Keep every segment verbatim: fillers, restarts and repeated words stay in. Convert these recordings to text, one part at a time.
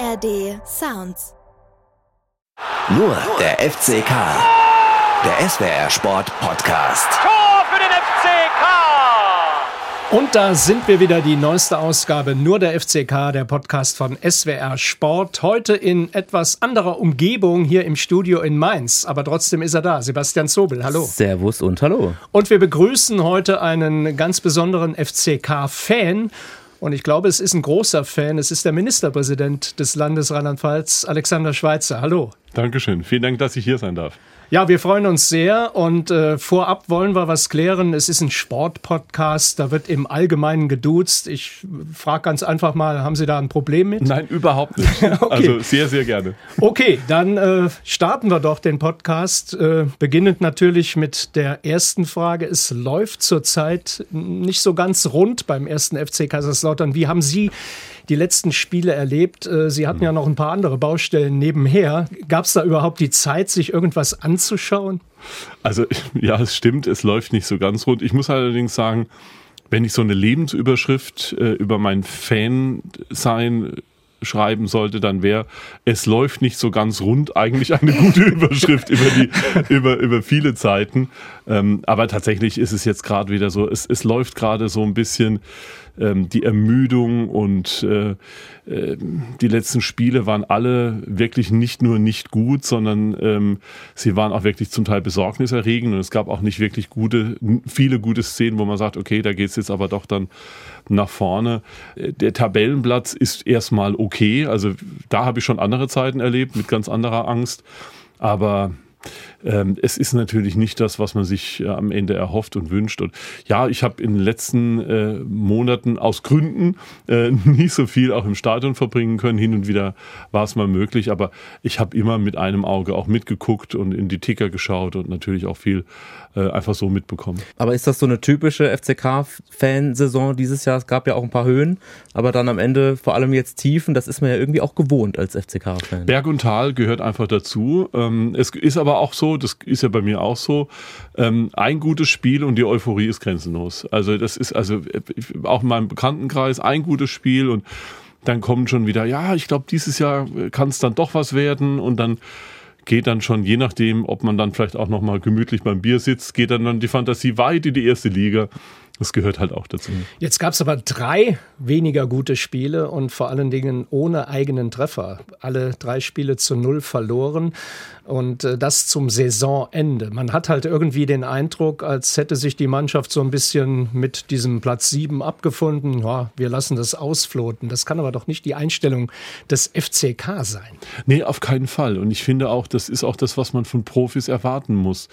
A R D Sounds. Nur der F C K. Der S W R Sport Podcast. Tor für den F C K! Und da sind wir wieder, die neueste Ausgabe Nur der F C K, der Podcast von S W R Sport. Heute in etwas anderer Umgebung hier im Studio in Mainz. Aber trotzdem ist er da, Sebastian Zobel, hallo. Servus und hallo. Und wir begrüßen heute einen ganz besonderen F C K-Fan. Und ich glaube, es ist ein großer Fan. Es ist der Ministerpräsident des Landes Rheinland-Pfalz, Alexander Schweitzer. Hallo. Dankeschön. Vielen Dank, dass ich hier sein darf. Ja, wir freuen uns sehr und äh, vorab wollen wir was klären. Es ist ein Sportpodcast, da wird im Allgemeinen geduzt. Ich frage ganz einfach mal, haben Sie da ein Problem mit? Nein, überhaupt nicht. Okay. Also sehr, sehr gerne. Okay, dann äh, starten wir doch den Podcast. Äh, beginnend natürlich mit der ersten Frage. Es läuft zurzeit nicht so ganz rund beim ersten F C Kaiserslautern. Wie haben Sie die letzten Spiele erlebt? Sie hatten ja noch ein paar andere Baustellen nebenher. Gab es da überhaupt die Zeit, sich irgendwas anzuschauen? Also ja, es stimmt, es läuft nicht so ganz rund. Ich muss allerdings sagen, wenn ich so eine Lebensüberschrift äh, über mein Fan-Sein schreiben sollte, dann wäre, es läuft nicht so ganz rund, eigentlich eine gute Überschrift über die über über viele Zeiten. Ähm, aber tatsächlich ist es jetzt gerade wieder so, es, es läuft gerade so ein bisschen ähm, die Ermüdung und äh, äh, die letzten Spiele waren alle wirklich nicht nur nicht gut, sondern ähm, sie waren auch wirklich zum Teil besorgniserregend und es gab auch nicht wirklich gute, viele gute Szenen, wo man sagt, okay, da geht's jetzt aber doch dann nach vorne. Der Tabellenplatz ist erstmal okay, also da habe ich schon andere Zeiten erlebt mit ganz anderer Angst, aber ähm, es ist natürlich nicht das, was man sich äh, am Ende erhofft und wünscht. Und ja, ich habe in den letzten äh, Monaten aus Gründen äh, nicht so viel auch im Stadion verbringen können. Hin und wieder war es mal möglich, aber ich habe immer mit einem Auge auch mitgeguckt und in die Ticker geschaut und natürlich auch viel äh, einfach so mitbekommen. Aber ist das so eine typische F C K-Fansaison dieses Jahr? Es gab ja auch ein paar Höhen, aber dann am Ende vor allem jetzt Tiefen. Das ist man ja irgendwie auch gewohnt als F C K-Fan. Berg und Tal gehört einfach dazu. Ähm, es ist aber auch so, das ist ja bei mir auch so, ähm, ein gutes Spiel und die Euphorie ist grenzenlos. Also das ist also auch in meinem Bekanntenkreis ein gutes Spiel und dann kommen schon wieder, ja, ich glaube, dieses Jahr kann es dann doch was werden und dann geht dann schon, je nachdem, ob man dann vielleicht auch nochmal gemütlich beim Bier sitzt, geht dann, dann die Fantasie weit in die erste Liga. Das gehört halt auch dazu. Jetzt gab es aber drei weniger gute Spiele und vor allen Dingen ohne eigenen Treffer. Alle drei Spiele zu null verloren und äh, das zum Saisonende. Man hat halt irgendwie den Eindruck, als hätte sich die Mannschaft so ein bisschen mit diesem Platz sieben abgefunden. Ja, wir lassen das ausfloten. Das kann aber doch nicht die Einstellung des F C K sein. Nee, auf keinen Fall. Und ich finde auch, das ist auch das, was man von Profis erwarten muss.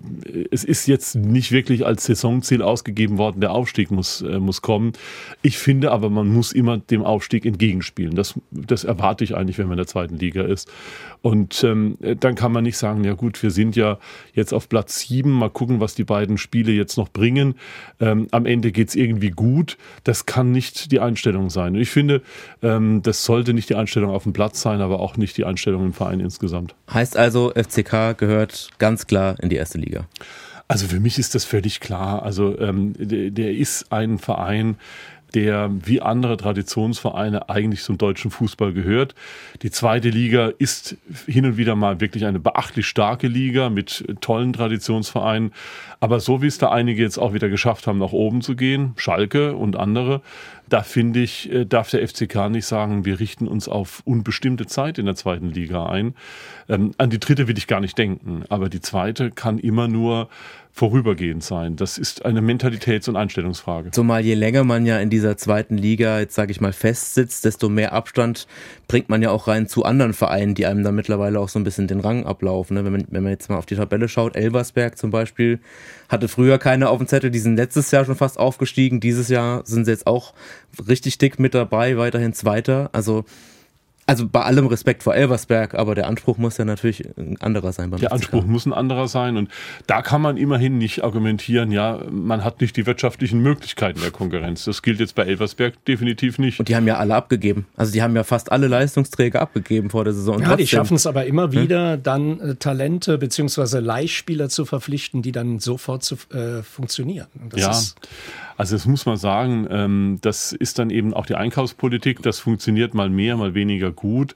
Es ist jetzt nicht wirklich als Saisonziel ausgegeben worden, der Aufstieg muss, äh, muss kommen. Ich finde aber, man muss immer dem Aufstieg entgegenspielen. Das, das erwarte ich eigentlich, wenn man in der zweiten Liga ist. Und ähm, dann kann man nicht sagen, ja gut, wir sind ja jetzt auf Platz sieben, mal gucken, was die beiden Spiele jetzt noch bringen. Ähm, am Ende geht's irgendwie gut. Das kann nicht die Einstellung sein. Und ich finde, ähm, das sollte nicht die Einstellung auf dem Platz sein, aber auch nicht die Einstellung im Verein insgesamt. Heißt also, F C K gehört ganz klar in die erste Liga? Also für mich ist das völlig klar. Also ähm, der, der ist ein Verein, der wie andere Traditionsvereine eigentlich zum deutschen Fußball gehört. Die zweite Liga ist hin und wieder mal wirklich eine beachtlich starke Liga mit tollen Traditionsvereinen. Aber so wie es da einige jetzt auch wieder geschafft haben, nach oben zu gehen, Schalke und andere, da finde ich, darf der F C K nicht sagen, wir richten uns auf unbestimmte Zeit in der zweiten Liga ein. Ähm, an die dritte will ich gar nicht denken, aber die zweite kann immer nur vorübergehend sein. Das ist eine Mentalitäts- und Einstellungsfrage. Zumal je länger man ja in dieser zweiten Liga, jetzt sage ich mal, festsitzt, desto mehr Abstand bringt man ja auch rein zu anderen Vereinen, die einem dann mittlerweile auch so ein bisschen den Rang ablaufen. Wenn man, wenn man jetzt mal auf die Tabelle schaut, Elversberg zum Beispiel hatte früher keine auf dem Zettel, die sind letztes Jahr schon fast aufgestiegen, dieses Jahr sind sie jetzt auch richtig dick mit dabei, weiterhin Zweiter. Also Also bei allem Respekt vor Elversberg, aber der Anspruch muss ja natürlich ein anderer sein. Beim der Anspruch muss ein anderer sein und da kann man immerhin nicht argumentieren, ja, man hat nicht die wirtschaftlichen Möglichkeiten der Konkurrenz. Das gilt jetzt bei Elversberg definitiv nicht. Und die haben ja alle abgegeben. Also die haben ja fast alle Leistungsträger abgegeben vor der Saison. Und ja, trotzdem, die schaffen es aber immer wieder, hm? dann äh, Talente bzw. Leihspieler zu verpflichten, die dann sofort zu, äh, funktionieren. Und das ja. ist Also das muss man sagen, ähm, das ist dann eben auch die Einkaufspolitik, das funktioniert mal mehr, mal weniger gut.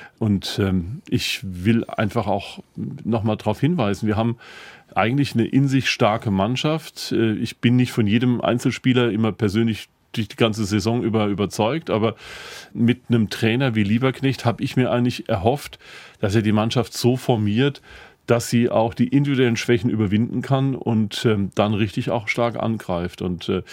Und ähm, ich will einfach auch nochmal darauf hinweisen, wir haben eigentlich eine in sich starke Mannschaft. Äh, ich bin nicht von jedem Einzelspieler immer persönlich die ganze Saison über überzeugt, aber mit einem Trainer wie Lieberknecht habe ich mir eigentlich erhofft, dass er die Mannschaft so formiert, dass sie auch die individuellen Schwächen überwinden kann und ähm, dann richtig auch stark angreift. Und äh,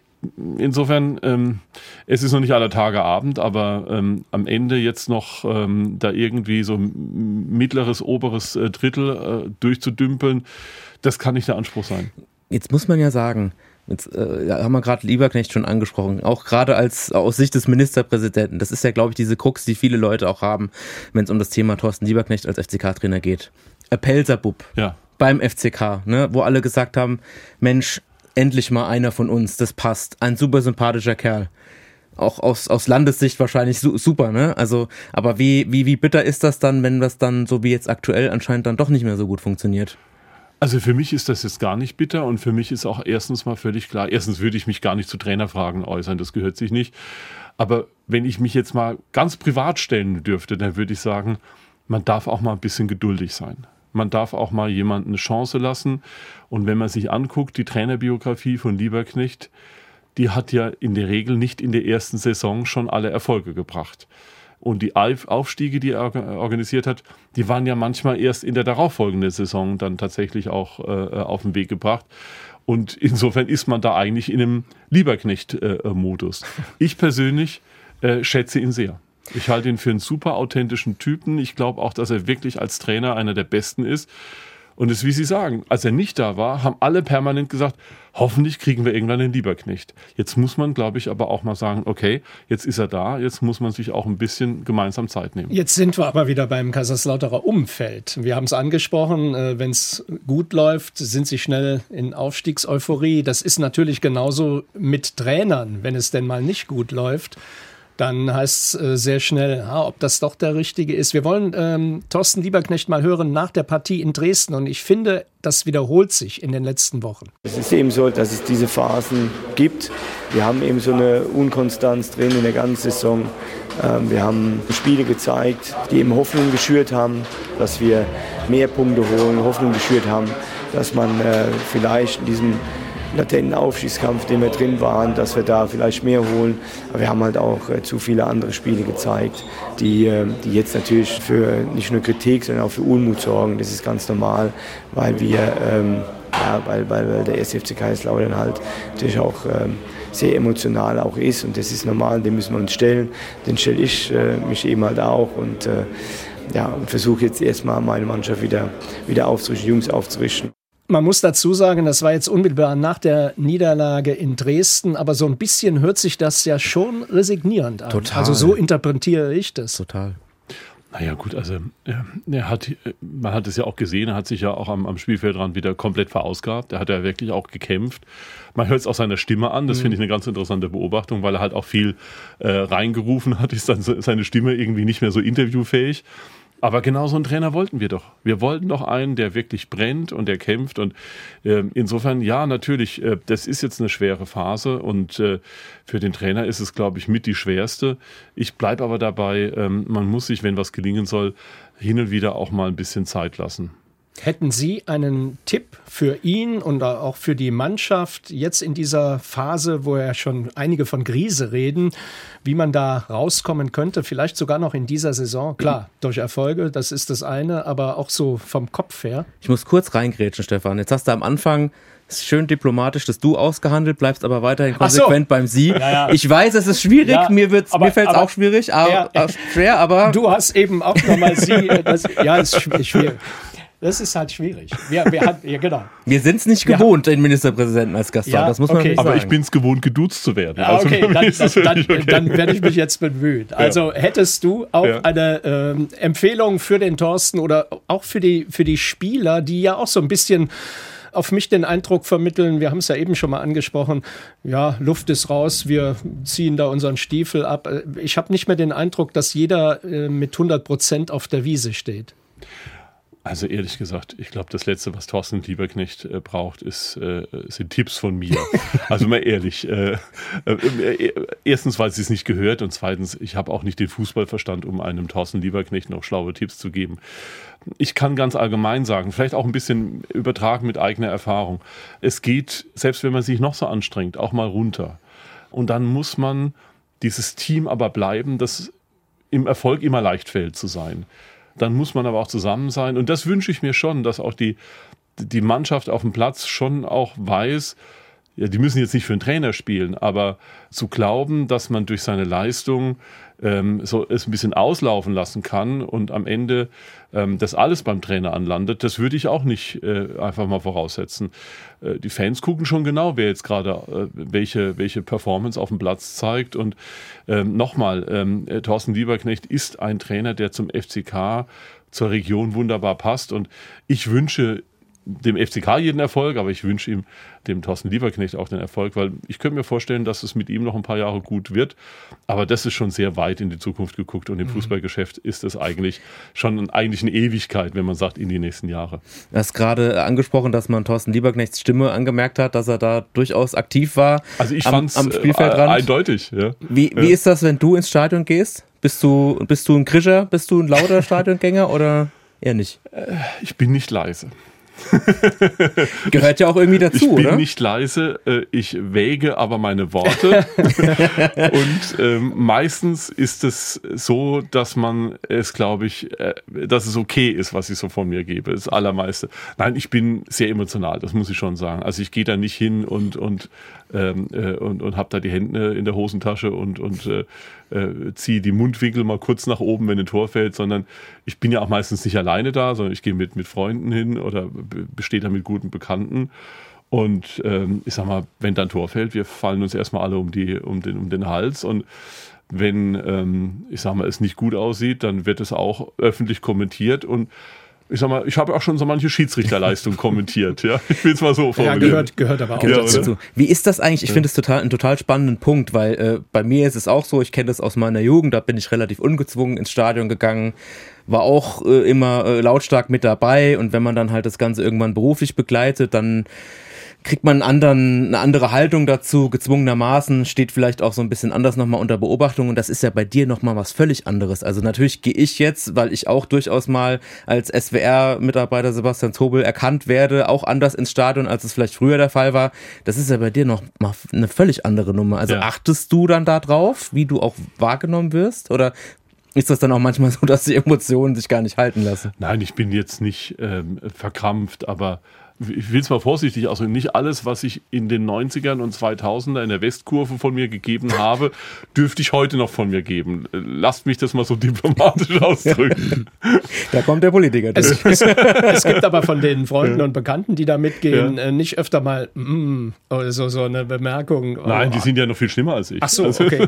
insofern, ähm, es ist noch nicht aller Tage Abend, aber ähm, am Ende jetzt noch ähm, da irgendwie so mittleres, oberes äh, Drittel äh, durchzudümpeln, das kann nicht der Anspruch sein. Jetzt muss man ja sagen, jetzt äh, haben wir gerade Lieberknecht schon angesprochen, auch gerade als aus Sicht des Ministerpräsidenten, das ist ja, glaube ich, diese Krux, die viele Leute auch haben, wenn es um das Thema Thorsten Lieberknecht als F C K-Trainer geht. Pelzerbub ja. beim F C K, ne, wo alle gesagt haben, Mensch, endlich mal einer von uns, das passt, ein super sympathischer Kerl. Auch aus, aus Landessicht wahrscheinlich su- super, ne? Also, aber wie, wie, wie bitter ist das dann, wenn das dann, so wie jetzt aktuell, anscheinend dann doch nicht mehr so gut funktioniert? Also für mich ist das jetzt gar nicht bitter und für mich ist auch erstens mal völlig klar, erstens würde ich mich gar nicht zu Trainerfragen äußern, das gehört sich nicht. Aber wenn ich mich jetzt mal ganz privat stellen dürfte, dann würde ich sagen, man darf auch mal ein bisschen geduldig sein. Man darf auch mal jemandem eine Chance lassen. Und wenn man sich anguckt, die Trainerbiografie von Lieberknecht, die hat ja in der Regel nicht in der ersten Saison schon alle Erfolge gebracht. Und die Aufstiege, die er organisiert hat, die waren ja manchmal erst in der darauffolgenden Saison dann tatsächlich auch äh, auf den Weg gebracht. Und insofern ist man da eigentlich in einem Lieberknecht-Modus. Äh, ich persönlich äh, schätze ihn sehr. Ich halte ihn für einen super authentischen Typen. Ich glaube auch, dass er wirklich als Trainer einer der Besten ist. Und es ist, wie Sie sagen, als er nicht da war, haben alle permanent gesagt, hoffentlich kriegen wir irgendwann den Lieberknecht. Jetzt muss man, glaube ich, aber auch mal sagen, okay, jetzt ist er da, jetzt muss man sich auch ein bisschen gemeinsam Zeit nehmen. Jetzt sind wir aber wieder beim Kaiserslauterer Umfeld. Wir haben es angesprochen, wenn es gut läuft, sind sie schnell in Aufstiegseuphorie. Das ist natürlich genauso mit Trainern, wenn es denn mal nicht gut läuft. Dann heißt es äh, sehr schnell, ah, ob das doch der Richtige ist. Wir wollen ähm, Thorsten Lieberknecht mal hören nach der Partie in Dresden. Und ich finde, das wiederholt sich in den letzten Wochen. Es ist eben so, dass es diese Phasen gibt. Wir haben eben so eine Unkonstanz drin in der ganzen Saison. Ähm, wir haben Spiele gezeigt, die eben Hoffnung geschürt haben, dass wir mehr Punkte holen, Hoffnung geschürt haben, dass man äh, vielleicht in diesem latenten Aufstiegskampf, den wir drin waren, dass wir da vielleicht mehr holen. Aber wir haben halt auch äh, zu viele andere Spiele gezeigt, die, äh, die jetzt natürlich für nicht nur Kritik, sondern auch für Unmut sorgen. Das ist ganz normal, weil wir, ähm, ja, weil, weil der erste F C Kaiserslautern halt natürlich auch ähm, sehr emotional auch ist. Und das ist normal, den müssen wir uns stellen. Den stelle ich äh, mich eben halt auch und, äh, ja, und versuche jetzt erstmal meine Mannschaft wieder, wieder aufzurichten, Jungs aufzurichten. Man muss dazu sagen, das war jetzt unmittelbar nach der Niederlage in Dresden, aber so ein bisschen hört sich das ja schon resignierend an. Total. Also so interpretiere ich das. Total. Naja gut, also er hat, man hat es ja auch gesehen, er hat sich ja auch am, am Spielfeldrand wieder komplett verausgabt. Er hat ja wirklich auch gekämpft. Man hört es aus seiner Stimme an, das mhm. finde ich eine ganz interessante Beobachtung, weil er halt auch viel äh, reingerufen hat, ist dann seine Stimme irgendwie nicht mehr so interviewfähig. Aber genau so einen Trainer wollten wir doch. Wir wollten doch einen, der wirklich brennt und der kämpft. Und äh, insofern, ja, natürlich, äh, das ist jetzt eine schwere Phase. Und äh, für den Trainer ist es, glaube ich, mit die schwerste. Ich bleibe aber dabei, ähm, man muss sich, wenn was gelingen soll, hin und wieder auch mal ein bisschen Zeit lassen. Hätten Sie einen Tipp für ihn und auch für die Mannschaft jetzt in dieser Phase, wo ja schon einige von Krise reden, wie man da rauskommen könnte, vielleicht sogar noch in dieser Saison? Klar, durch Erfolge, das ist das eine, aber auch so vom Kopf her. Ich muss kurz reingrätschen, Stefan. Jetzt hast du am Anfang schön diplomatisch das Du ausgehandelt, bleibst aber weiterhin konsequent so. beim Sie. Ja, ja. Ich weiß, es ist schwierig, ja, mir, mir fällt es auch schwierig, aber, ja, ja. schwer, aber... Du hast eben auch nochmal Sie, das, ja, es ist schwierig. Das ist halt schwierig. Wir, wir, hat, ja, genau. wir sind es nicht gewohnt, den Ministerpräsidenten als Gast zu haben. Das muss man okay. nicht sagen. Aber ich bin es gewohnt, geduzt zu werden. Ja, okay, also, dann, dann, dann, okay. dann werde ich mich jetzt bemühen. Also ja. hättest du auch ja. eine ähm, Empfehlung für den Thorsten oder auch für die, für die Spieler, die ja auch so ein bisschen auf mich den Eindruck vermitteln, wir haben es ja eben schon mal angesprochen, ja, Luft ist raus, wir ziehen da unseren Stiefel ab. Ich habe nicht mehr den Eindruck, dass jeder äh, mit hundert Prozent auf der Wiese steht. Also ehrlich gesagt, ich glaube, das Letzte, was Thorsten Lieberknecht äh, braucht, ist, äh, sind Tipps von mir. Also mal ehrlich. Äh, äh, erstens, weil sie es nicht gehört und zweitens, ich habe auch nicht den Fußballverstand, um einem Thorsten Lieberknecht noch schlaue Tipps zu geben. Ich kann ganz allgemein sagen, vielleicht auch ein bisschen übertragen mit eigener Erfahrung. Es geht, selbst wenn man sich noch so anstrengt, auch mal runter. Und dann muss man dieses Team aber bleiben, das im Erfolg immer leicht fällt zu sein. Dann muss man aber auch zusammen sein. Und das wünsche ich mir schon, dass auch die, die Mannschaft auf dem Platz schon auch weiß, ja, die müssen jetzt nicht für einen Trainer spielen, aber zu glauben, dass man durch seine Leistung ähm, so es ein bisschen auslaufen lassen kann und am Ende ähm, das alles beim Trainer anlandet, das würde ich auch nicht äh, einfach mal voraussetzen. Äh, die Fans gucken schon genau, wer jetzt gerade äh, welche, welche Performance auf dem Platz zeigt. Und ähm, nochmal, ähm, äh, Thorsten Lieberknecht ist ein Trainer, der zum F C K, zur Region wunderbar passt. Und ich wünsche dem F C K jeden Erfolg, aber ich wünsche ihm, dem Thorsten Lieberknecht auch den Erfolg, weil ich könnte mir vorstellen, dass es mit ihm noch ein paar Jahre gut wird, aber das ist schon sehr weit in die Zukunft geguckt und im mhm. Fußballgeschäft ist es eigentlich schon eigentlich eine Ewigkeit, wenn man sagt, in die nächsten Jahre. Du hast gerade angesprochen, dass man Thorsten Lieberknechts Stimme angemerkt hat, dass er da durchaus aktiv war. Also ich am, fand am Spielfeldrand. Äh, eindeutig. Ja. Wie, wie ja. ist das, wenn du ins Stadion gehst? Bist du, bist du ein Krischer? Bist du ein lauter Stadiongänger oder eher nicht? Ich bin nicht leise. Gehört ja auch irgendwie dazu, oder? Ich bin oder? nicht leise, ich wäge aber meine Worte und ähm, meistens ist es so, dass man es, glaube ich, äh, dass es okay ist, was ich so von mir gebe, das Allermeiste. Nein, ich bin sehr emotional, das muss ich schon sagen. Also ich gehe da nicht hin und und ähm, äh, und, und habe da die Hände in der Hosentasche und und äh, äh, ziehe die Mundwinkel mal kurz nach oben, wenn ein Tor fällt, sondern ich bin ja auch meistens nicht alleine da, sondern ich gehe mit mit Freunden hin oder besteht da mit guten Bekannten. Und ähm, ich sag mal, wenn dann Tor fällt, wir fallen uns erstmal alle um, die, um, den, um den Hals. Und wenn, ähm, ich sag mal, es nicht gut aussieht, dann wird es auch öffentlich kommentiert. Und ich sag mal, ich habe auch schon so manche Schiedsrichterleistung kommentiert. Ja? Ich will es mal so formulieren. Ja, gehört, gehört aber auch ja, dazu. Wie ist das eigentlich? Ich finde es total, einen total spannenden Punkt, weil äh, bei mir ist es auch so, ich kenne das aus meiner Jugend, da bin ich relativ ungezwungen ins Stadion gegangen, war auch äh, immer äh, lautstark mit dabei und wenn man dann halt das Ganze irgendwann beruflich begleitet, dann kriegt man einen anderen, eine andere Haltung dazu, gezwungenermaßen, steht vielleicht auch so ein bisschen anders nochmal unter Beobachtung und das ist ja bei dir nochmal was völlig anderes. Also natürlich gehe ich jetzt, weil ich auch durchaus mal als S W R-Mitarbeiter Sebastian Zobel erkannt werde, auch anders ins Stadion, als es vielleicht früher der Fall war. Das ist ja bei dir noch mal eine völlig andere Nummer. Also ja. Achtest du dann da drauf, wie du auch wahrgenommen wirst oder ist das dann auch manchmal so, dass die Emotionen sich gar nicht halten lassen? Nein, ich bin jetzt nicht ähm, verkrampft, aber ich will es mal vorsichtig ausdrücken, nicht alles, was ich in den neunzigern und zweitausender in der Westkurve von mir gegeben habe, dürfte ich heute noch von mir geben. Lasst mich das mal so diplomatisch ausdrücken. Da kommt der Politiker. Es, es, es gibt aber von den Freunden und Bekannten, die da mitgehen, ja. nicht öfter mal mm, oder so, so eine Bemerkung. Nein, die sind ja noch viel schlimmer als ich. Ach so, okay.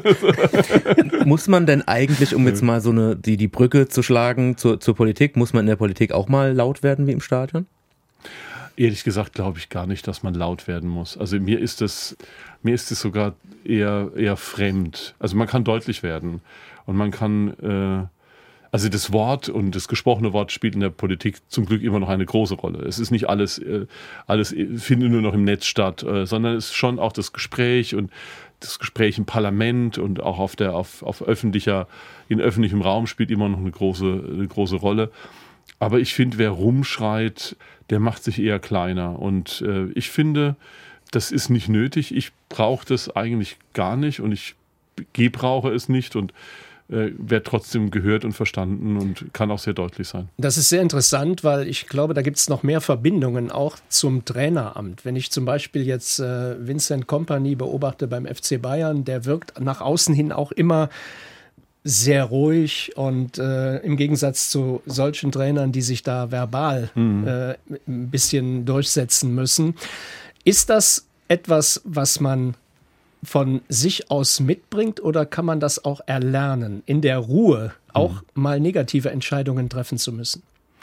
Muss man denn eigentlich, um jetzt mal so eine die, die Brücke zu schlagen zur, zur Politik, muss man in der Politik auch mal laut werden wie im Stadion? Ehrlich gesagt glaube ich gar nicht, dass man laut werden muss. Also mir ist das, mir ist es sogar eher, eher fremd. Also man kann deutlich werden und man kann, äh, also das Wort und das gesprochene Wort spielt in der Politik zum Glück immer noch eine große Rolle. Es ist nicht alles, äh, alles findet nur noch im Netz statt, äh, sondern es ist schon auch das Gespräch und das Gespräch im Parlament und auch auf der, auf, auf öffentlicher, in öffentlichem Raum spielt immer noch eine große, eine große Rolle. Aber ich finde, wer rumschreit, der macht sich eher kleiner. Und äh, ich finde, das ist nicht nötig. Ich brauche das eigentlich gar nicht und ich gebrauche es nicht und äh, werde trotzdem gehört und verstanden und kann auch sehr deutlich sein. Das ist sehr interessant, weil ich glaube, da gibt es noch mehr Verbindungen auch zum Traineramt. Wenn ich zum Beispiel jetzt äh, Vincent Kompany beobachte beim F C Bayern, der wirkt nach außen hin auch immer sehr ruhig und äh, im Gegensatz zu solchen Trainern, die sich da verbal mhm. äh, ein bisschen durchsetzen müssen. Ist das etwas, was man von sich aus mitbringt oder kann man das auch erlernen, in der Ruhe auch mhm. mal negative Entscheidungen treffen zu müssen?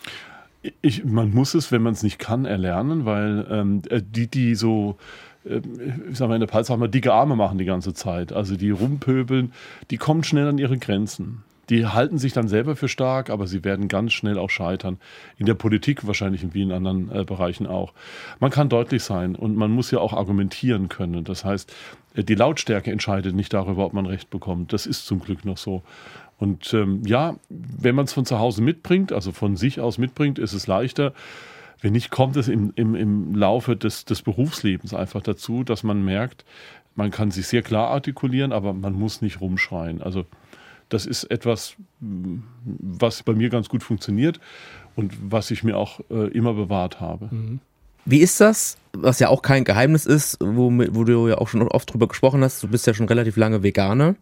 Ich, man muss es, wenn man es nicht kann, erlernen, weil ähm, die, die so ich sag mal, in der Pfalz haben wir dicke Arme machen die ganze Zeit. Also die rumpöbeln, die kommen schnell an ihre Grenzen. die halten sich dann selber für stark, aber sie werden ganz schnell auch scheitern. In der Politik wahrscheinlich wie in anderen äh, Bereichen auch. Man kann deutlich sein und man muss ja auch argumentieren können. Das heißt, die Lautstärke entscheidet nicht darüber, ob man Recht bekommt. Das ist zum Glück noch so. Und ähm, ja, wenn man es von zu Hause mitbringt, also von sich aus mitbringt, ist es leichter. Wenn nicht, kommt es im, im, im Laufe des, des Berufslebens einfach dazu, dass man merkt, man kann sich sehr klar artikulieren, aber man muss nicht rumschreien. Also das ist etwas, was bei mir ganz gut funktioniert und was ich mir auch äh, immer bewahrt habe. Wie ist das, was ja auch kein Geheimnis ist, wo, wo du ja auch schon oft drüber gesprochen hast, du bist ja schon relativ lange Veganer.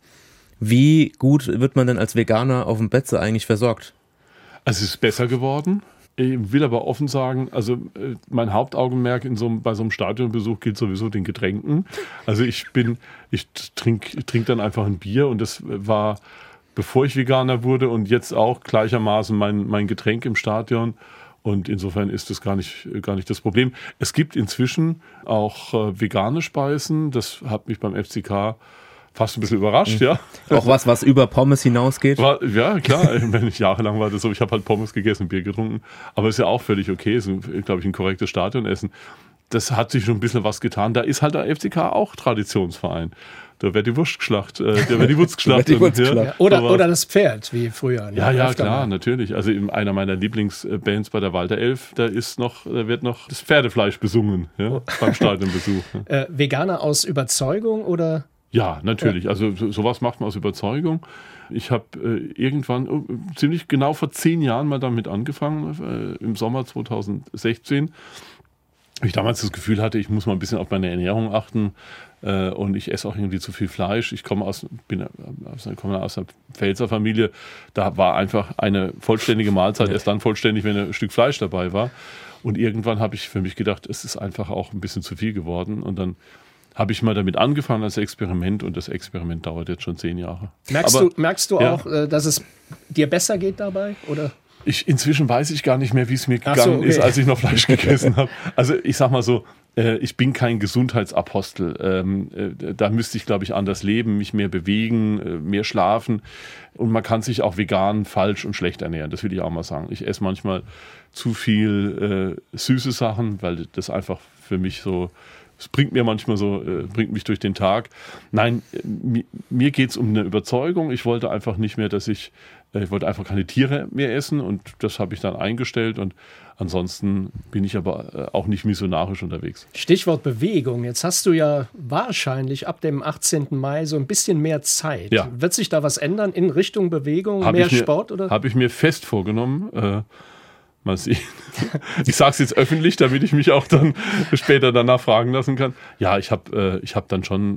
Wie gut wird man denn als Veganer auf dem Betze eigentlich versorgt? Also es ist besser geworden. Ich will aber offen sagen, also äh, mein Hauptaugenmerk in so einem, bei so einem Stadionbesuch gilt sowieso den Getränken. Also ich bin, ich trinke trink dann einfach ein Bier und das war, bevor ich Veganer wurde und jetzt auch gleichermaßen mein, mein Getränk im Stadion. Und insofern ist das gar nicht, gar nicht das Problem. Es gibt inzwischen auch äh, vegane Speisen. Das hat mich beim F C K fast ein bisschen überrascht, mhm. ja. Auch was, was über Pommes hinausgeht? War, ja, klar. Wenn ich jahrelang war das so, ich habe halt Pommes gegessen, Bier getrunken. Aber ist ja auch völlig okay. Ist, glaube ich, ein korrektes Stadionessen. Das hat sich schon ein bisschen was getan. Da ist halt der F C K auch Traditionsverein. Da wird die Wurst geschlacht. Äh, da wird die Wurst geschlacht. die Wurst geschlacht. Ja, oder, oder das Pferd, wie früher. Ja, ja, klar, natürlich. Also in einer meiner Lieblingsbands bei der Walter Elf, da ist noch, da wird noch das Pferdefleisch besungen, ja, oh. beim Stadionbesuch. Ja. Äh, Veganer aus Überzeugung oder? Ja, natürlich. Ja. Also so, sowas macht man aus Überzeugung. Ich habe äh, irgendwann, oh, ziemlich genau vor zehn Jahren mal damit angefangen, äh, im Sommer zweitausendsechzehn. Weil ich damals das Gefühl hatte, ich muss mal ein bisschen auf meine Ernährung achten äh, und ich esse auch irgendwie zu viel Fleisch. Ich komme aus, bin aus, komme aus einer Pfälzer Familie, da war einfach eine vollständige Mahlzeit erst dann vollständig, wenn ein Stück Fleisch dabei war. Und irgendwann habe ich für mich gedacht, es ist einfach auch ein bisschen zu viel geworden und dann habe ich mal damit angefangen als Experiment und das Experiment dauert jetzt schon zehn Jahre. Merkst Aber, du, merkst du ja. auch, dass es dir besser geht dabei, oder? Ich, inzwischen weiß ich gar nicht mehr, wie es mir Ach gegangen so, okay. ist, als ich noch Fleisch gegessen habe. Also ich sag mal so, äh, ich bin kein Gesundheitsapostel. Ähm, äh, da müsste ich, glaube ich, anders leben, mich mehr bewegen, äh, mehr schlafen. Und man kann sich auch vegan falsch und schlecht ernähren. Das will ich auch mal sagen. Ich esse manchmal zu viel äh, süße Sachen, weil das einfach für mich so... Es bringt mir manchmal so, äh, bringt mich durch den Tag. Nein, mir, mir geht es um eine Überzeugung. Ich wollte einfach nicht mehr, dass ich, äh, ich wollte einfach keine Tiere mehr essen und das habe ich dann eingestellt und ansonsten bin ich aber äh, auch nicht missionarisch unterwegs. Stichwort Bewegung. Jetzt hast du ja wahrscheinlich ab dem achtzehnten Mai so ein bisschen mehr Zeit. Ja. Wird sich da was ändern in Richtung Bewegung, hab mehr mir, Sport? Oder? Habe ich mir fest vorgenommen. Äh, Mal sehen. Ich sage es jetzt öffentlich, damit ich mich auch dann später danach fragen lassen kann. Ja, ich habe äh, ich hab dann schon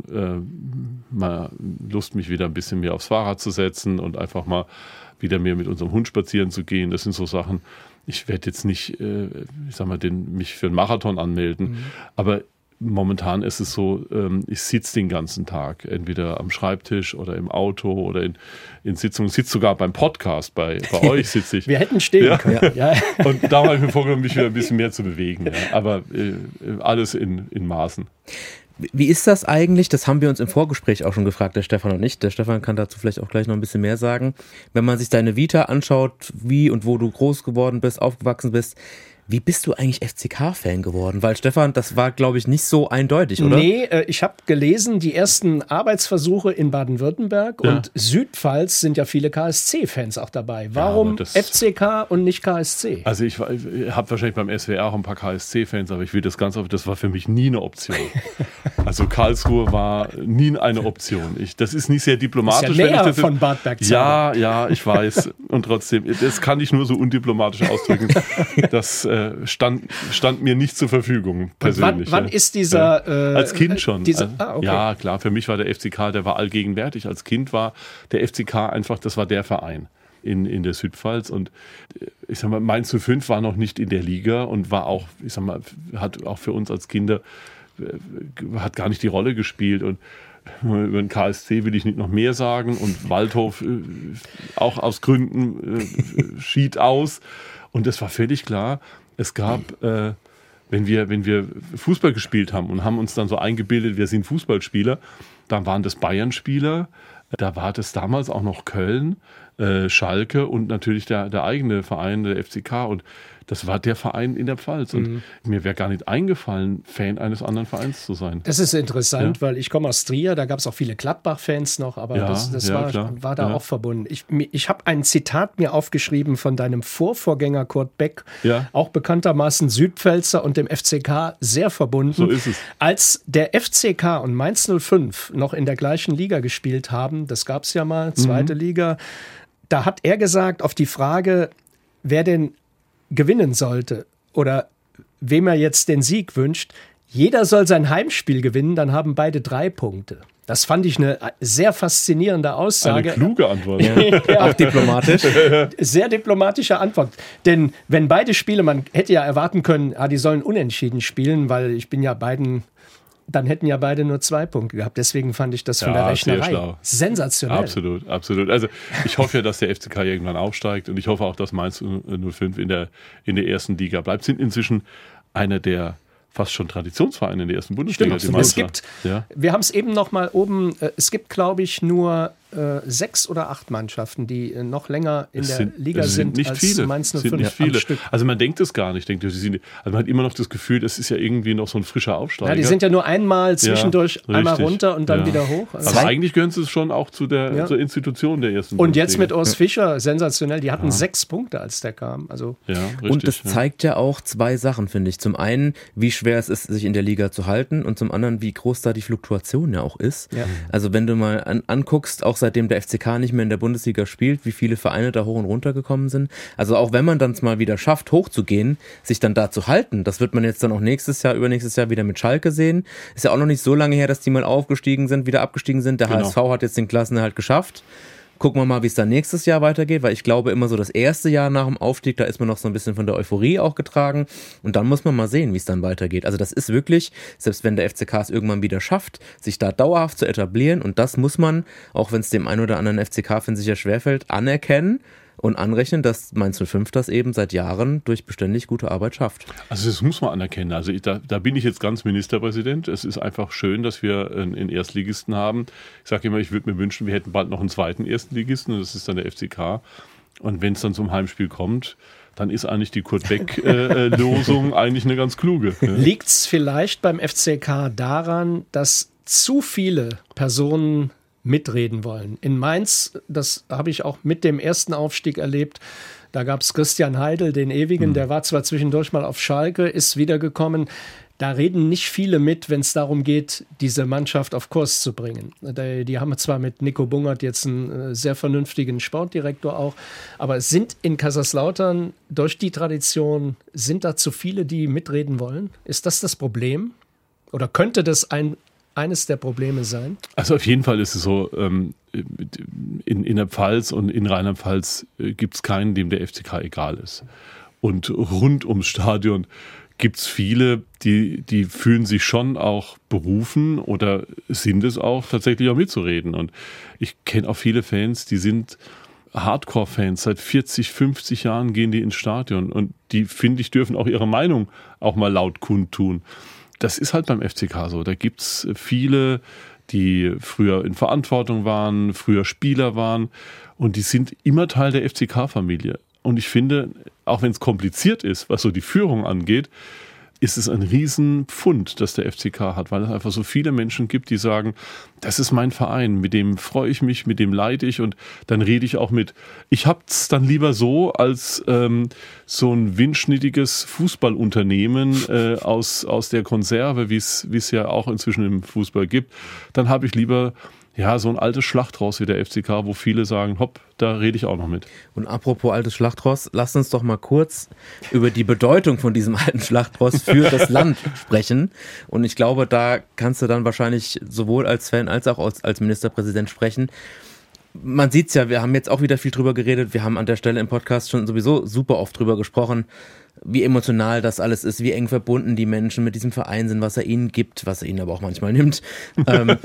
äh, mal Lust, mich wieder ein bisschen mehr aufs Fahrrad zu setzen und einfach mal wieder mehr mit unserem Hund spazieren zu gehen. Das sind so Sachen. Ich werde jetzt nicht, äh, ich sag mal, den, mich für einen Marathon anmelden, mhm. aber momentan ist es so, ähm, ich sitze den ganzen Tag, entweder am Schreibtisch oder im Auto oder in, in Sitzungen. Ich sitze sogar beim Podcast, bei, bei euch sitze ich. Wir hätten stehen ja. können. Ja. Und da habe ich mir vorgenommen, mich wieder ein bisschen mehr zu bewegen. Ja. Aber äh, alles in, in Maßen. Wie ist das eigentlich? Das haben wir uns im Vorgespräch auch schon gefragt, der Stefan und ich. Der Stefan kann dazu vielleicht auch gleich noch ein bisschen mehr sagen. Wenn man sich deine Vita anschaut, wie und wo du groß geworden bist, aufgewachsen bist, wie bist du eigentlich F C K-Fan geworden? Weil Stefan, das war, glaube ich, nicht so eindeutig, oder? Nee, äh, ich habe gelesen, die ersten Arbeitsversuche in Baden-Württemberg ja. und Südpfalz sind ja viele K S C-Fans auch dabei. Warum ja, F C K und nicht K S C? Also ich, ich habe wahrscheinlich beim S W R auch ein paar K S C-Fans, aber ich will das ganz, das war für mich nie eine Option. Also Karlsruhe war nie eine Option. Ich, das ist nicht sehr diplomatisch. Das ist ja näher wenn ich das von Bad Bergzabern. Ja, ja, ich weiß. Und trotzdem, das kann ich nur so undiplomatisch ausdrücken. Das äh, stand, stand mir nicht zur Verfügung, persönlich. Wann, wann ist dieser... Äh, als Kind schon. Diese, ah, okay. Ja, klar, für mich war der F C K, der war allgegenwärtig. Als Kind war der F C K einfach, das war der Verein in, in der Südpfalz. Und ich sag mal, Mainz null fünf war noch nicht in der Liga und war auch, ich sag mal, hat auch für uns als Kinder, hat gar nicht die Rolle gespielt. Und über den K S C will ich nicht noch mehr sagen. Und Waldhof äh, auch aus Gründen äh, schied aus. Und es war völlig klar, es gab, äh, wenn wir, wenn wir Fußball gespielt haben und haben uns dann so eingebildet, wir sind Fußballspieler, dann waren das Bayern-Spieler, da war das damals auch noch Köln, äh, Schalke und natürlich der, der eigene Verein, der F C K. Und das war der Verein in der Pfalz. Und mhm. mir wäre gar nicht eingefallen, Fan eines anderen Vereins zu sein. Das ist interessant, ja. weil ich komme aus Trier, da gab es auch viele Gladbach-Fans noch, aber ja, das, das ja, war, war da ja. auch verbunden. Ich, ich habe ein Zitat mir aufgeschrieben von deinem Vorvorgänger Kurt Beck, ja. auch bekanntermaßen Südpfälzer und dem F C K sehr verbunden. So ist es. Als der F C K und Mainz null fünf noch in der gleichen Liga gespielt haben, das gab es ja mal, zweite mhm. Liga, da hat er gesagt, auf die Frage, wer denn gewinnen sollte oder wem er jetzt den Sieg wünscht, jeder soll sein Heimspiel gewinnen, dann haben beide drei Punkte. Das fand ich eine sehr faszinierende Aussage. Eine kluge Antwort. Ja. Auch diplomatisch. Sehr diplomatische Antwort. Denn wenn beide Spiele, man hätte ja erwarten können, ah, die sollen unentschieden spielen, weil ich bin ja beiden, dann hätten ja beide nur zwei Punkte gehabt. Deswegen fand ich das von ja, der Rechnerei sensationell. Absolut, absolut. Also ich hoffe ja, dass der F C K irgendwann aufsteigt und ich hoffe auch, dass Mainz null fünf in der, in der ersten Liga bleibt. Sind inzwischen einer der fast schon Traditionsvereine in der ersten Bundesliga. Stimmt, es gibt, ja. wir haben es eben noch mal oben, es gibt, glaube ich, nur äh, sechs oder acht Mannschaften, die äh, noch länger in es der sind, Liga es sind, sind nicht als viele. Mainz null fünf fünf nicht viele. Stück. Also man denkt es gar nicht. Denkt, sie sind, also man hat immer noch das Gefühl, das ist ja irgendwie noch so ein frischer Aufsteiger. Ja, die sind ja nur einmal zwischendurch ja, einmal runter und dann ja. wieder hoch. Also aber eigentlich gehören sie schon auch zu der ja. zur Institution der ersten Und jetzt mit Urs Fischer, sensationell, die hatten ja. sechs Punkte, als der kam. Also ja, richtig, und das ja. zeigt ja auch zwei Sachen, finde ich. Zum einen, wie schwer es ist, sich in der Liga zu halten und zum anderen, wie groß da die Fluktuation ja auch ist. Ja. Also wenn du mal an, anguckst, auch seitdem der F C K nicht mehr in der Bundesliga spielt, wie viele Vereine da hoch und runter gekommen sind. Also auch wenn man dann mal wieder schafft, hochzugehen, sich dann da zu halten, das wird man jetzt dann auch nächstes Jahr, übernächstes Jahr wieder mit Schalke sehen. Ist ja auch noch nicht so lange her, dass die mal aufgestiegen sind, wieder abgestiegen sind. Der genau. H S V hat jetzt den Klassenerhalt geschafft. Gucken wir mal, wie es dann nächstes Jahr weitergeht, weil ich glaube immer so das erste Jahr nach dem Aufstieg, da ist man noch so ein bisschen von der Euphorie auch getragen und dann muss man mal sehen, wie es dann weitergeht. Also das ist wirklich, selbst wenn der F C K es irgendwann wieder schafft, sich da dauerhaft zu etablieren und das muss man, auch wenn es dem einen oder anderen F C K-Fan sicher schwerfällt, anerkennen und anrechnen, dass Mainz null fünf das eben seit Jahren durch beständig gute Arbeit schafft. Also das muss man anerkennen. Also ich, da, da bin ich jetzt ganz Ministerpräsident. Es ist einfach schön, dass wir einen Erstligisten haben. Ich sage immer, ich würde mir wünschen, wir hätten bald noch einen zweiten Erstligisten und das ist dann der F C K. Und wenn es dann zum Heimspiel kommt, dann ist eigentlich die Kurt-Beck-Losung äh, eigentlich eine ganz kluge. Ne? Liegt es vielleicht beim F C K daran, dass zu viele Personen mitreden wollen? In Mainz, das habe ich auch mit dem ersten Aufstieg erlebt, da gab es Christian Heidel, den Ewigen, mhm. der war zwar zwischendurch mal auf Schalke, ist wiedergekommen. Da reden nicht viele mit, wenn es darum geht, diese Mannschaft auf Kurs zu bringen. Die, die haben zwar mit Nico Bungert jetzt einen sehr vernünftigen Sportdirektor auch, aber sind in Kaiserslautern durch die Tradition, sind da zu viele, die mitreden wollen? Ist das das Problem? Oder könnte das ein eines der Probleme sein? Also auf jeden Fall ist es so, ähm, in, in der Pfalz und in Rheinland-Pfalz äh, gibt es keinen, dem der F C K egal ist. Und rund ums Stadion gibt es viele, die, die fühlen sich schon auch berufen oder sind es auch, tatsächlich auch mitzureden. Und ich kenne auch viele Fans, die sind Hardcore-Fans, seit vierzig, fünfzig Jahren gehen die ins Stadion und die, finde ich, dürfen auch ihre Meinung auch mal laut kundtun. Das ist halt beim F C K so. Da gibt es viele, die früher in Verantwortung waren, früher Spieler waren und die sind immer Teil der F C K-Familie. Und ich finde, auch wenn es kompliziert ist, was so die Führung angeht, ist es ein Riesenpfund, das der F C K hat, weil es einfach so viele Menschen gibt, die sagen, das ist mein Verein, mit dem freue ich mich, mit dem leide ich und dann rede ich auch mit. Ich hab's dann lieber so als ähm, so ein windschnittiges Fußballunternehmen äh, aus, aus der Konserve, wie es ja auch inzwischen im Fußball gibt. Dann habe ich lieber ja, so ein altes Schlachtross wie der F C K, wo viele sagen, hopp, da rede ich auch noch mit. Und apropos altes Schlachtross, lasst uns doch mal kurz über die Bedeutung von diesem alten Schlachtross für das Land sprechen. Und ich glaube, da kannst du dann wahrscheinlich sowohl als Fan als auch als, als Ministerpräsident sprechen. Man sieht's ja, wir haben jetzt auch wieder viel drüber geredet. Wir haben an der Stelle im Podcast schon sowieso super oft drüber gesprochen. wie emotional das alles ist, wie eng verbunden die Menschen mit diesem Verein sind, was er ihnen gibt, was er ihnen aber auch manchmal nimmt. ähm,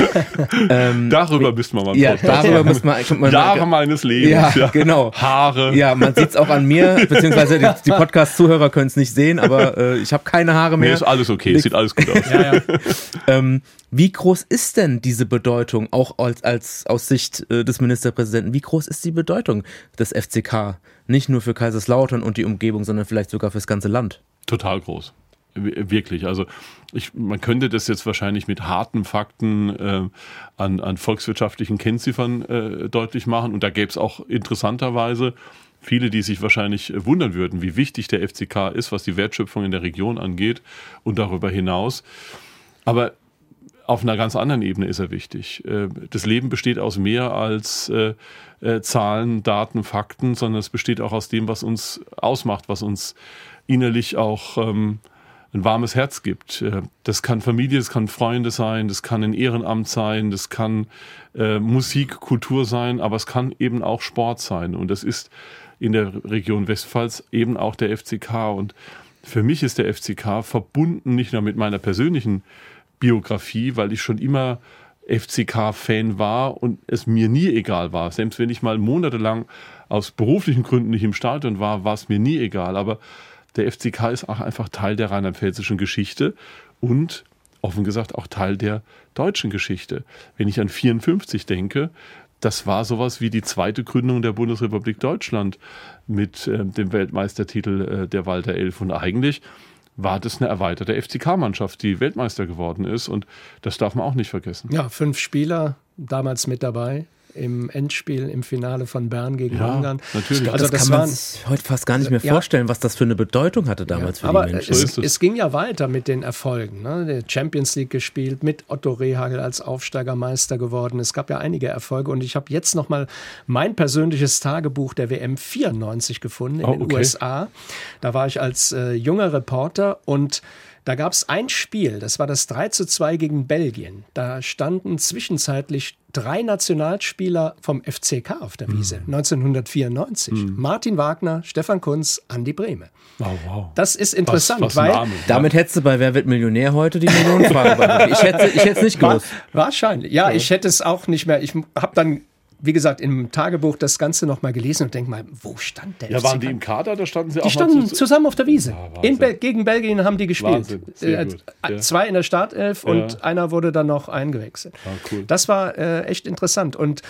ähm, darüber müsste man mal Ja, darüber müsste man, man Jahre mal, meines Lebens. Ja, ja, genau. Haare. Ja, man sieht es auch an mir, beziehungsweise die, die Podcast-Zuhörer können es nicht sehen, aber äh, ich habe keine Haare mehr. Nee, ist alles okay, sieht alles gut aus. Ja, ja. ähm, wie groß ist denn diese Bedeutung, auch als, als aus Sicht äh, des Ministerpräsidenten, wie groß ist die Bedeutung des F C K? Nicht nur für Kaiserslautern und die Umgebung, sondern vielleicht sogar fürs ganze Land. Total groß. Wirklich. Also ich, man könnte das jetzt wahrscheinlich mit harten Fakten äh, an, an volkswirtschaftlichen Kennziffern äh, deutlich machen. Und da gäbe es auch interessanterweise viele, die sich wahrscheinlich wundern würden, wie wichtig der F C K ist, was die Wertschöpfung in der Region angeht und darüber hinaus. Aber auf einer ganz anderen Ebene ist er wichtig. Das Leben besteht aus mehr als äh, äh, Zahlen, Daten, Fakten, sondern es besteht auch aus dem, was uns ausmacht, was uns innerlich auch ähm, ein warmes Herz gibt. Das kann Familie, das kann Freunde sein, das kann ein Ehrenamt sein, das kann äh, Musik, Kultur sein, aber es kann eben auch Sport sein. Und das ist in der Region Westpfalz eben auch der F C K. Und für mich ist der F C K verbunden nicht nur mit meiner persönlichen Biografie, weil ich schon immer F C K-Fan war und es mir nie egal war. Selbst wenn ich mal monatelang aus beruflichen Gründen nicht im Stadion war, war es mir nie egal. Aber der F C K ist auch einfach Teil der rheinland-pfälzischen Geschichte und offen gesagt auch Teil der deutschen Geschichte. Wenn ich an vierundfünfzig denke, das war sowas wie die zweite Gründung der Bundesrepublik Deutschland mit äh, dem Weltmeistertitel äh, der Walter Elf. Und eigentlich war das eine erweiterte F C K-Mannschaft, die Weltmeister geworden ist. Und das darf man auch nicht vergessen. Ja, fünf Spieler damals mit dabei im Endspiel, im Finale von Bern gegen Ja, Ungarn. natürlich. Also das, das kann man sich heute fast gar nicht mehr ja. vorstellen, was das für eine Bedeutung hatte damals ja, für aber die Menschen. Es, So ist es. es ging ja weiter mit den Erfolgen. Ne? Der Champions League gespielt, mit Otto Rehhagel als Aufsteigermeister geworden. Es gab ja einige Erfolge und ich habe jetzt noch mal mein persönliches Tagebuch der W M vierundneunzig gefunden in Oh, den okay. U S A. Da war ich als äh, junger Reporter und da gab es ein Spiel, das war das drei zu zwei gegen Belgien. Da standen zwischenzeitlich drei Nationalspieler vom F C K auf der Wiese, mhm. neunzehnhundertvierundneunzig. Mhm. Martin Wagner, Stefan Kunz, Andi Brehme. Oh, wow. Das ist interessant, was, was weil Name, Damit hättest du bei Wer wird Millionär heute die Millionenfrage beantwortet. Ich hätte, ich hätte es nicht gewusst. Wahrscheinlich. Ja, ich hätte es auch nicht mehr. Ich habe dann, wie gesagt, im Tagebuch das Ganze noch mal gelesen und denke mal, wo stand der? Ja, waren die im Kader? Da standen sie Die auch standen mal zu, zusammen auf der Wiese. Ja, in Be- gegen Belgien haben die gespielt. Wahnsinn, sehr Äh, gut. Ja. Zwei in der Startelf Ja. und einer wurde dann noch eingewechselt. Ah, cool. Das war äh, echt interessant. Und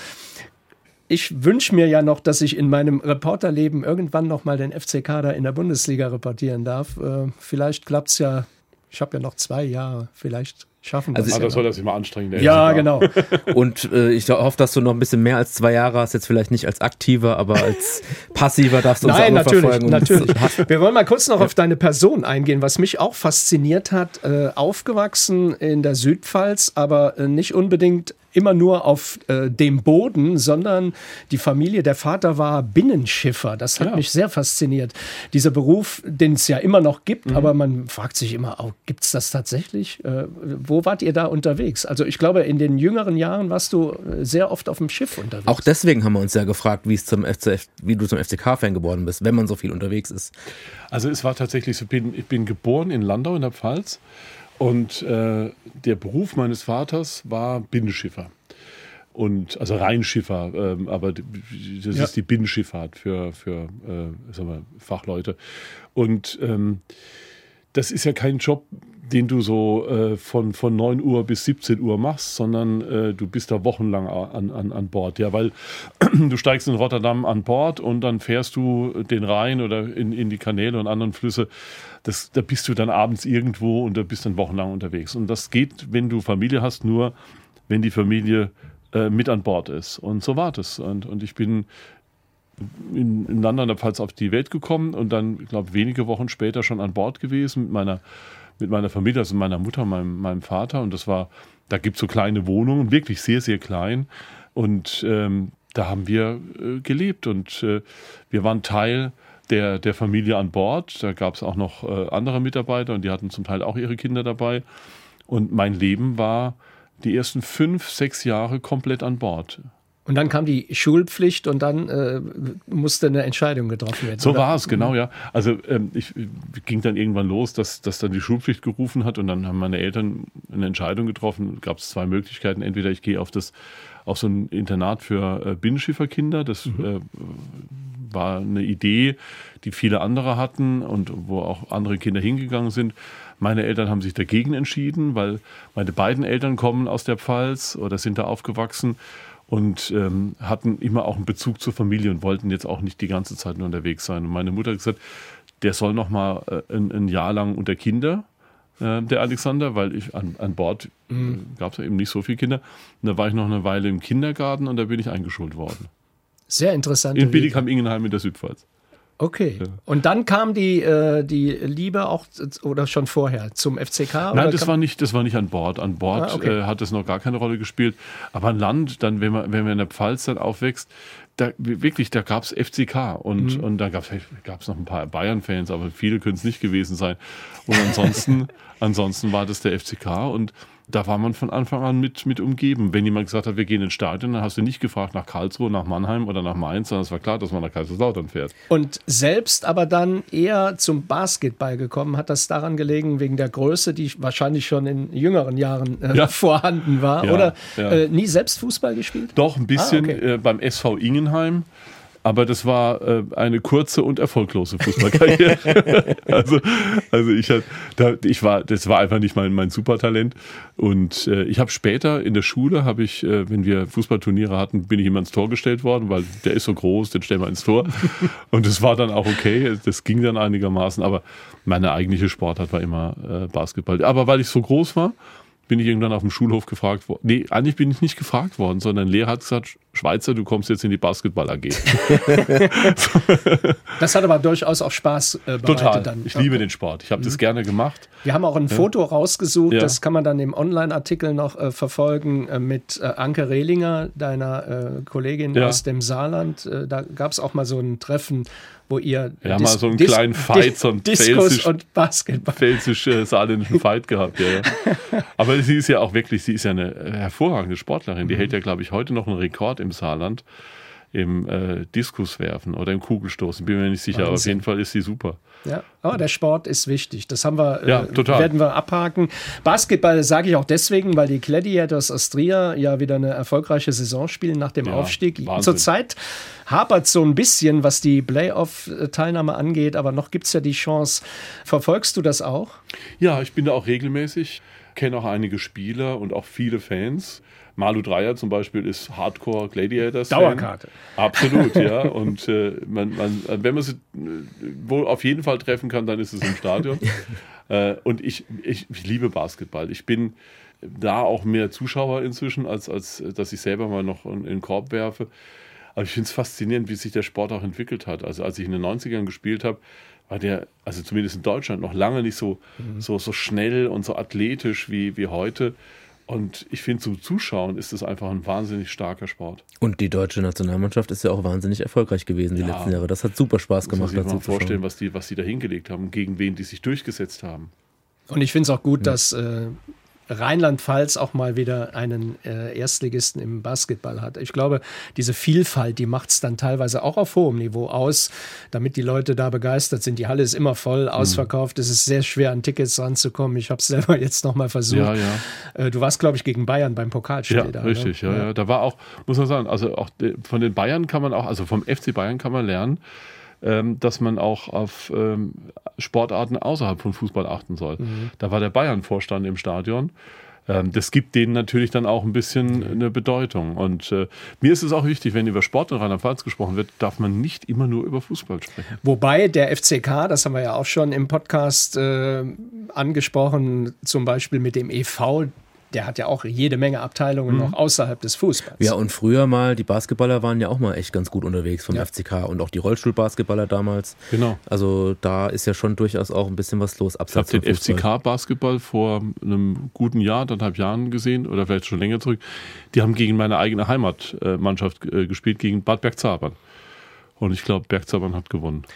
ich wünsche mir ja noch, dass ich in meinem Reporterleben irgendwann noch mal den F C K da in der Bundesliga reportieren darf. Äh, vielleicht klappt es ja, ich habe ja noch zwei Jahre, vielleicht schaffen wir Also es. Ah, ja das soll noch. er sich mal anstrengen. der Ja, F C K. genau. Und äh, ich hoffe, dass du noch ein bisschen mehr als zwei Jahre hast, jetzt vielleicht nicht als aktiver, aber als passiver darfst du uns Nein, auch noch natürlich, verfolgen. Und natürlich. hast- Wir wollen mal kurz noch auf deine Person eingehen, was mich auch fasziniert hat. Äh, aufgewachsen in der Südpfalz, aber äh, nicht unbedingt immer nur auf äh, dem Boden, sondern die Familie, der Vater war Binnenschiffer. Das hat Ja. mich sehr fasziniert. Dieser Beruf, den es ja immer noch gibt, mhm. aber man fragt sich immer, oh, gibt es das tatsächlich? Äh, wo wart ihr da unterwegs? Also ich glaube, in den jüngeren Jahren warst du äh, sehr oft auf dem Schiff unterwegs. Auch deswegen haben wir uns ja gefragt, wie es zum F C F, wie du zum F C K-Fan geworden bist, wenn man so viel unterwegs ist. Also es war tatsächlich so, ich bin, ich bin geboren in Landau in der Pfalz und äh, der Beruf meines Vaters war Binnenschiffer. Und, also Rheinschiffer, ähm, aber das Ja. ist die Binnenschifffahrt für, für äh, sagen wir, Fachleute. Und ähm, das ist ja kein Job, den du so äh, von, von neun Uhr bis siebzehn Uhr machst, sondern äh, du bist da wochenlang an, an, an Bord. Ja, weil du steigst in Rotterdam an Bord und dann fährst du den Rhein oder in, in die Kanäle und anderen Flüsse. Das, da bist du dann abends irgendwo und da bist dann wochenlang unterwegs. Und das geht, wenn du Familie hast, nur wenn die Familie äh, mit an Bord ist. Und so war das. Und, und ich bin in, in Landau in der Pfalz auf die Welt gekommen und dann, ich glaube, wenige Wochen später schon an Bord gewesen mit meiner, mit meiner Familie, also meiner Mutter, meinem, meinem Vater. Und das war, da gibt es so kleine Wohnungen, wirklich sehr, sehr klein. Und ähm, da haben wir äh, gelebt und äh, wir waren Teil der, der Familie an Bord. Da gab es auch noch äh, andere Mitarbeiter und die hatten zum Teil auch ihre Kinder dabei. Und mein Leben war die ersten fünf, sechs Jahre komplett an Bord. Und dann kam die Schulpflicht und dann äh, musste eine Entscheidung getroffen werden. So oder? war es, genau, ja. Also ähm, ich äh, ging dann irgendwann los, dass, dass dann die Schulpflicht gerufen hat und dann haben meine Eltern eine Entscheidung getroffen. Gab es zwei Möglichkeiten. Entweder ich gehe auf das auf so ein Internat für äh, Binnenschifferkinder. Das mhm. äh, war eine Idee, die viele andere hatten und wo auch andere Kinder hingegangen sind. Meine Eltern haben sich dagegen entschieden, weil meine beiden Eltern kommen aus der Pfalz oder sind da aufgewachsen. Und ähm, hatten immer auch einen Bezug zur Familie und wollten jetzt auch nicht die ganze Zeit nur unterwegs sein. Und meine Mutter hat gesagt, der soll noch mal äh, ein, ein Jahr lang unter Kinder, äh, der Alexander, weil ich an, an Bord mhm. äh, gab es ja eben nicht so viele Kinder. Und da war ich noch eine Weile im Kindergarten und da bin ich eingeschult worden. Sehr interessant. In Bietigheim-Ingenheim in der Südpfalz. Okay. Ja. Und dann kam die, äh, die Liebe auch, oder schon vorher, zum F C K? Nein, oder das war, nicht, das war nicht an Bord. An Bord ah, okay. äh, hat es noch gar keine Rolle gespielt. Aber an Land, dann, wenn man, wenn man in der Pfalz dann aufwächst, da, wirklich, da gab es F C K. Und, mhm. und da gab es noch ein paar Bayern-Fans, aber viele können es nicht gewesen sein. Und ansonsten, ansonsten war das der F C K und da war man von Anfang an mit, mit umgeben. Wenn jemand gesagt hat, wir gehen ins Stadion, dann hast du nicht gefragt nach Karlsruhe, nach Mannheim oder nach Mainz, sondern es war klar, dass man nach Kaiserslautern fährt. Und selbst aber dann eher zum Basketball gekommen, hat das daran gelegen, wegen der Größe, die wahrscheinlich schon in jüngeren Jahren äh, ja. vorhanden war? Ja, oder ja. Äh, nie selbst Fußball gespielt? Doch, ein bisschen ah, okay. äh, beim S V Ingenheim. Aber das war äh, eine kurze und erfolglose Fußballkarriere. also, also ich, hat, da, ich war, das war einfach nicht mein, mein Supertalent. Und äh, ich habe später in der Schule, habe ich, äh, wenn wir Fußballturniere hatten, bin ich immer ins Tor gestellt worden, weil der ist so groß, den stellen wir ins Tor. Und das war dann auch okay, das ging dann einigermaßen. Aber meine eigentliche Sportart war immer äh, Basketball. Aber weil ich so groß war, bin ich irgendwann auf dem Schulhof gefragt worden. Nee, eigentlich bin ich nicht gefragt worden, sondern ein Lehrer hat gesagt, Schweizer, du kommst jetzt in die Basketball-A G. Das hat aber durchaus auch Spaß äh, bereitet. Total. Dann. Ich liebe den Sport. Ich habe mhm. das gerne gemacht. Wir haben auch ein ja. Foto rausgesucht, ja. das kann man dann im Online-Artikel noch äh, verfolgen, äh, mit äh, Anke Rehlinger, deiner äh, Kollegin ja. aus dem Saarland. Äh, da gab es auch mal so ein Treffen, wo ihr ja, Dis- mal so einen Dis- kleinen Fight, so einen Diskus und Basketball. Pfälzisch-saarländischen Fight gehabt. Ja, ja. Aber sie ist ja auch wirklich, sie ist ja eine hervorragende Sportlerin. Die mhm. hält ja, glaube ich, heute noch einen Rekord im Saarland im äh, Diskuswerfen oder im Kugelstoßen. Bin mir nicht sicher, Wahnsinn. Aber auf jeden Fall ist sie super. Ja, aber der Sport ist wichtig. Das haben wir, ja, äh, total. werden wir abhaken. Basketball sage ich auch deswegen, weil die Gladiators Astria ja wieder eine erfolgreiche Saison spielen nach dem ja, Aufstieg. Wahnsinn. Zurzeit hapert so ein bisschen, was die Playoff-Teilnahme angeht, aber noch gibt es ja die Chance. Verfolgst du das auch? Ja, ich bin da auch regelmäßig. Kenne auch einige Spieler und auch viele Fans. Malu Dreyer zum Beispiel ist Hardcore Gladiators Fan. Dauerkarte. Absolut, ja. Und äh, man, man, wenn man sie wohl auf jeden Fall treffen kann, dann ist es im Stadion. äh, und ich, ich, ich liebe Basketball. Ich bin da auch mehr Zuschauer inzwischen, als, als dass ich selber mal noch in den Korb werfe. Aber ich finde es faszinierend, wie sich der Sport auch entwickelt hat. Also als ich in den neunzigern gespielt habe, war der, also zumindest in Deutschland, noch lange nicht so, mhm. so, so schnell und so athletisch wie, wie heute. Und ich finde, zum Zuschauen ist es einfach ein wahnsinnig starker Sport. Und die deutsche Nationalmannschaft ist ja auch wahnsinnig erfolgreich gewesen die ja, letzten Jahre. Das hat super Spaß gemacht. Muss man sich mal vorstellen, was die, was die da hingelegt haben und gegen wen die sich durchgesetzt haben. Und ich finde es auch gut, ja. dass äh, Rheinland-Pfalz auch mal wieder einen äh, Erstligisten im Basketball hat. Ich glaube, diese Vielfalt, die macht es dann teilweise auch auf hohem Niveau aus, damit die Leute da begeistert sind. Die Halle ist immer voll ausverkauft. Mhm. Es ist sehr schwer, an Tickets ranzukommen. Ich habe es selber jetzt noch mal versucht. Ja, ja. Äh, du warst, glaube ich, gegen Bayern beim Pokalspiel. Ja, da, richtig. Ne? Ja, ja. Da war auch, muss man sagen, also auch von den Bayern kann man auch, also vom F C Bayern kann man lernen, dass man auch auf ähm, Sportarten außerhalb von Fußball achten soll. Mhm. Da war der Bayern-Vorstand im Stadion. Ähm, das gibt denen natürlich dann auch ein bisschen eine Bedeutung. Und äh, mir ist es auch wichtig, wenn über Sport in Rheinland-Pfalz gesprochen wird, darf man nicht immer nur über Fußball sprechen. Wobei der F C K, das haben wir ja auch schon im Podcast äh, angesprochen, zum Beispiel mit dem E V, der hat ja auch jede Menge Abteilungen mhm. noch außerhalb des Fußballs. Ja, und früher mal, die Basketballer waren ja auch mal echt ganz gut unterwegs vom ja. F C K und auch die Rollstuhlbasketballer damals. Genau. Also da ist ja schon durchaus auch ein bisschen was los. Ich habe den F C K-Basketball vor einem guten Jahr, anderthalb Jahren gesehen oder vielleicht schon länger zurück. Die haben gegen meine eigene Heimatmannschaft äh, gespielt, gegen Bad Bergzabern. Und ich glaube, Bergzabern hat gewonnen.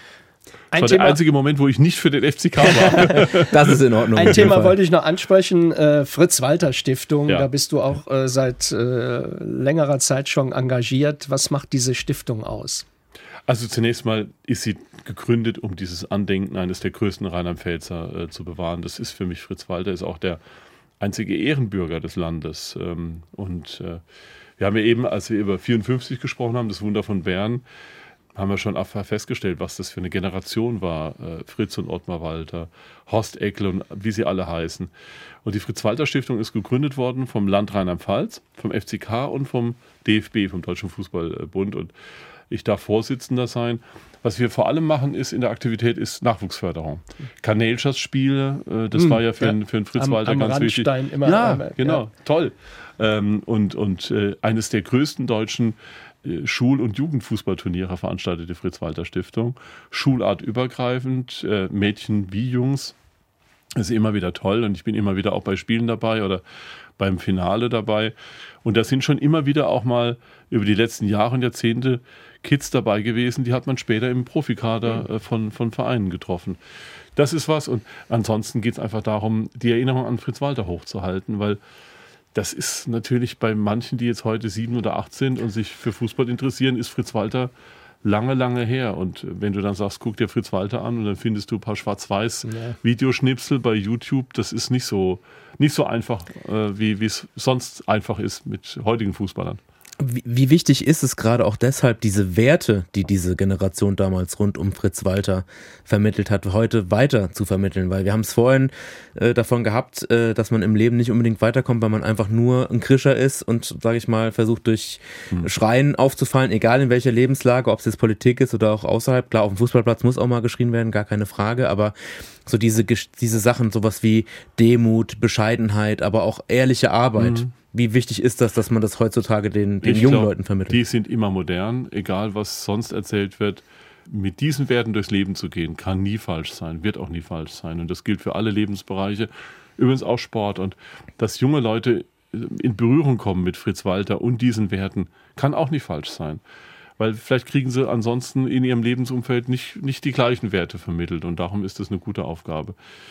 Das war Thema, der einzige Moment, wo ich nicht für den F C K war. Das ist in Ordnung. Ein Thema wollte ich noch ansprechen, äh, Fritz-Walter-Stiftung. Ja. Da bist du auch äh, seit äh, längerer Zeit schon engagiert. Was macht diese Stiftung aus? Also zunächst mal ist sie gegründet, um dieses Andenken eines der größten Rheinland-Pfälzer äh, zu bewahren. Das ist für mich, Fritz Walter ist auch der einzige Ehrenbürger des Landes. Ähm, und äh, wir haben ja eben, als wir über vierundfünfzig gesprochen haben, das Wunder von Bern, haben wir schon festgestellt, was das für eine Generation war. Äh, Fritz und Ottmar Walter, Horst Eckel und wie sie alle heißen. Und die Fritz-Walter-Stiftung ist gegründet worden vom Land Rheinland-Pfalz, vom F C K und vom D F B, vom Deutschen Fußballbund. Und ich darf Vorsitzender sein. Was wir vor allem machen ist in der Aktivität ist Nachwuchsförderung. Kanälschatz-Spiele, äh, das hm, war ja für, ja. Einen, für einen Fritz am, Walter am ganz Randstein wichtig. Immer, ja, einmal, genau, ja. Toll. Ähm, und und äh, eines der größten deutschen äh, Schul- und Jugendfußballturniere veranstaltet die Fritz-Walter-Stiftung. Schulartübergreifend, äh, Mädchen wie Jungs. Das ist immer wieder toll und ich bin immer wieder auch bei Spielen dabei oder beim Finale dabei. Und da sind schon immer wieder auch mal über die letzten Jahre und Jahrzehnte Kids dabei gewesen, die hat man später im Profikader äh, von, von Vereinen getroffen. Das ist was. Und ansonsten geht es einfach darum, die Erinnerung an Fritz Walter hochzuhalten, weil das ist natürlich bei manchen, die jetzt heute sieben oder acht sind und sich für Fußball interessieren, ist Fritz Walter lange, lange her. Und wenn du dann sagst, guck dir Fritz Walter an und dann findest du ein paar Schwarz-Weiß-Videoschnipsel bei YouTube, das ist nicht so, nicht so einfach, äh, wie es sonst einfach ist mit heutigen Fußballern. Wie, wie wichtig ist es gerade auch deshalb, diese Werte, die diese Generation damals rund um Fritz Walter vermittelt hat, heute weiter zu vermitteln? Weil wir haben es vorhin äh, davon gehabt, äh, dass man im Leben nicht unbedingt weiterkommt, weil man einfach nur ein Krischer ist und, sage ich mal, versucht durch hm. Schreien aufzufallen, egal in welcher Lebenslage, ob es jetzt Politik ist oder auch außerhalb. Klar, auf dem Fußballplatz muss auch mal geschrien werden, gar keine Frage, aber so diese, diese Sachen, sowas wie Demut, Bescheidenheit, aber auch ehrliche Arbeit. Hm. Wie wichtig ist das, dass man das heutzutage den, den jungen glaub, Leuten vermittelt? Die sind immer modern, egal was sonst erzählt wird. Mit diesen Werten durchs Leben zu gehen, kann nie falsch sein, wird auch nie falsch sein. Und das gilt für alle Lebensbereiche, übrigens auch Sport. Und dass junge Leute in Berührung kommen mit Fritz Walter und diesen Werten, kann auch nicht falsch sein. Weil vielleicht kriegen sie ansonsten in ihrem Lebensumfeld nicht, nicht die gleichen Werte vermittelt. Und darum ist das eine gute Aufgabe.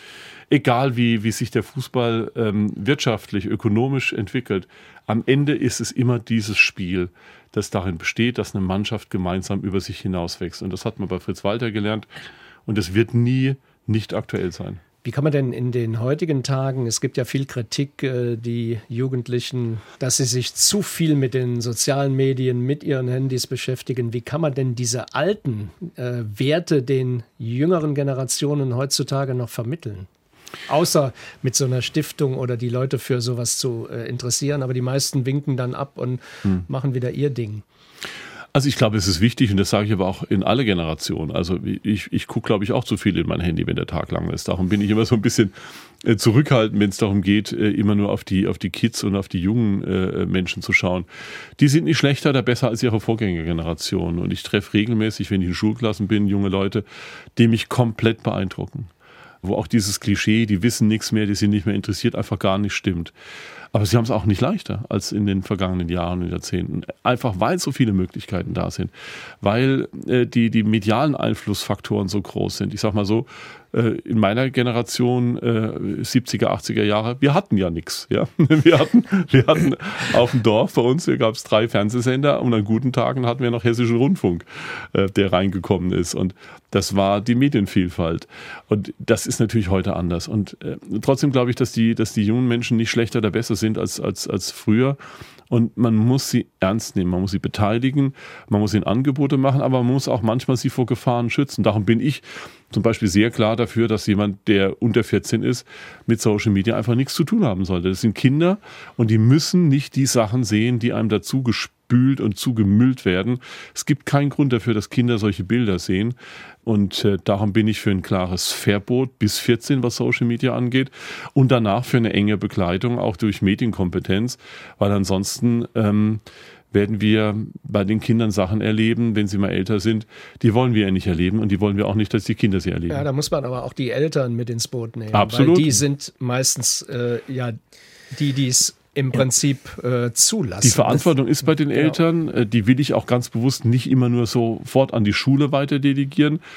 Egal wie, wie sich der Fußball ähm, wirtschaftlich, ökonomisch entwickelt, am Ende ist es immer dieses Spiel, das darin besteht, dass eine Mannschaft gemeinsam über sich hinauswächst. Und das hat man bei Fritz Walter gelernt und es wird nie nicht aktuell sein. Wie kann man denn in den heutigen Tagen, es gibt ja viel Kritik, die Jugendlichen, dass sie sich zu viel mit den sozialen Medien, mit ihren Handys beschäftigen. Wie kann man denn diese alten äh, Werte den jüngeren Generationen heutzutage noch vermitteln? Außer mit so einer Stiftung oder die Leute für sowas zu äh, interessieren. Aber die meisten winken dann ab und hm. machen wieder ihr Ding. Also ich glaube, es ist wichtig und das sage ich aber auch in alle Generationen. Also ich, ich gucke, glaube ich, auch zu viel in mein Handy, wenn der Tag lang ist. Darum bin ich immer so ein bisschen äh, zurückhaltend, wenn es darum geht, äh, immer nur auf die, auf die Kids und auf die jungen äh, Menschen zu schauen. Die sind nicht schlechter oder besser als ihre Vorgängergenerationen. Und ich treffe regelmäßig, wenn ich in Schulklassen bin, junge Leute, die mich komplett beeindrucken. Wo auch dieses Klischee, die wissen nichts mehr, die sind nicht mehr interessiert, einfach gar nicht stimmt. Aber sie haben es auch nicht leichter als in den vergangenen Jahren und Jahrzehnten. Einfach weil so viele Möglichkeiten da sind. Weil äh, die, die medialen Einflussfaktoren so groß sind. Ich sag mal so, äh, in meiner Generation, äh, siebziger, achtziger Jahre, wir hatten ja nichts. Ja? Wir hatten, wir hatten auf dem Dorf bei uns, hier gab es drei Fernsehsender und an guten Tagen hatten wir noch Hessischen Rundfunk, äh, der reingekommen ist. Und das war die Medienvielfalt. Und das ist natürlich heute anders. Und äh, trotzdem glaube ich, dass die, dass die jungen Menschen nicht schlechter oder besser sind als, als, als früher. Und man muss sie ernst nehmen, man muss sie beteiligen, man muss ihnen Angebote machen, aber man muss auch manchmal sie vor Gefahren schützen. Darum bin ich zum Beispiel sehr klar dafür, dass jemand, der unter vierzehn ist, mit Social Media einfach nichts zu tun haben sollte. Das sind Kinder und die müssen nicht die Sachen sehen, die einem dazu gespült und zugemüllt werden. Es gibt keinen Grund dafür, dass Kinder solche Bilder sehen. Und äh, darum bin ich für ein klares Verbot bis vierzehn, was Social Media angeht. Und danach für eine enge Begleitung, auch durch Medienkompetenz. Weil ansonsten ähm, werden wir bei den Kindern Sachen erleben, wenn sie mal älter sind. Die wollen wir ja nicht erleben und die wollen wir auch nicht, dass die Kinder sie erleben. Ja, da muss man aber auch die Eltern mit ins Boot nehmen. Absolut. Weil die sind meistens äh, ja die, die es im Prinzip äh, zulassen. Die Verantwortung ist bei den Eltern, genau. Die will ich auch ganz bewusst nicht immer nur sofort an die Schule weiter delegieren.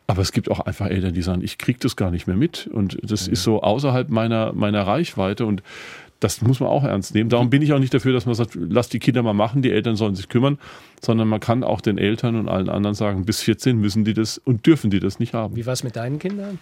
Aber es gibt auch einfach Eltern, die sagen, ich kriege das gar nicht mehr mit. Und das mhm. ist so außerhalb meiner, meiner Reichweite. Und das muss man auch ernst nehmen. Darum bin ich auch nicht dafür, dass man sagt, lass die Kinder mal machen, die Eltern sollen sich kümmern. Sondern man kann auch den Eltern und allen anderen sagen, bis vierzehn müssen die das und dürfen die das nicht haben. Wie war es mit deinen Kindern?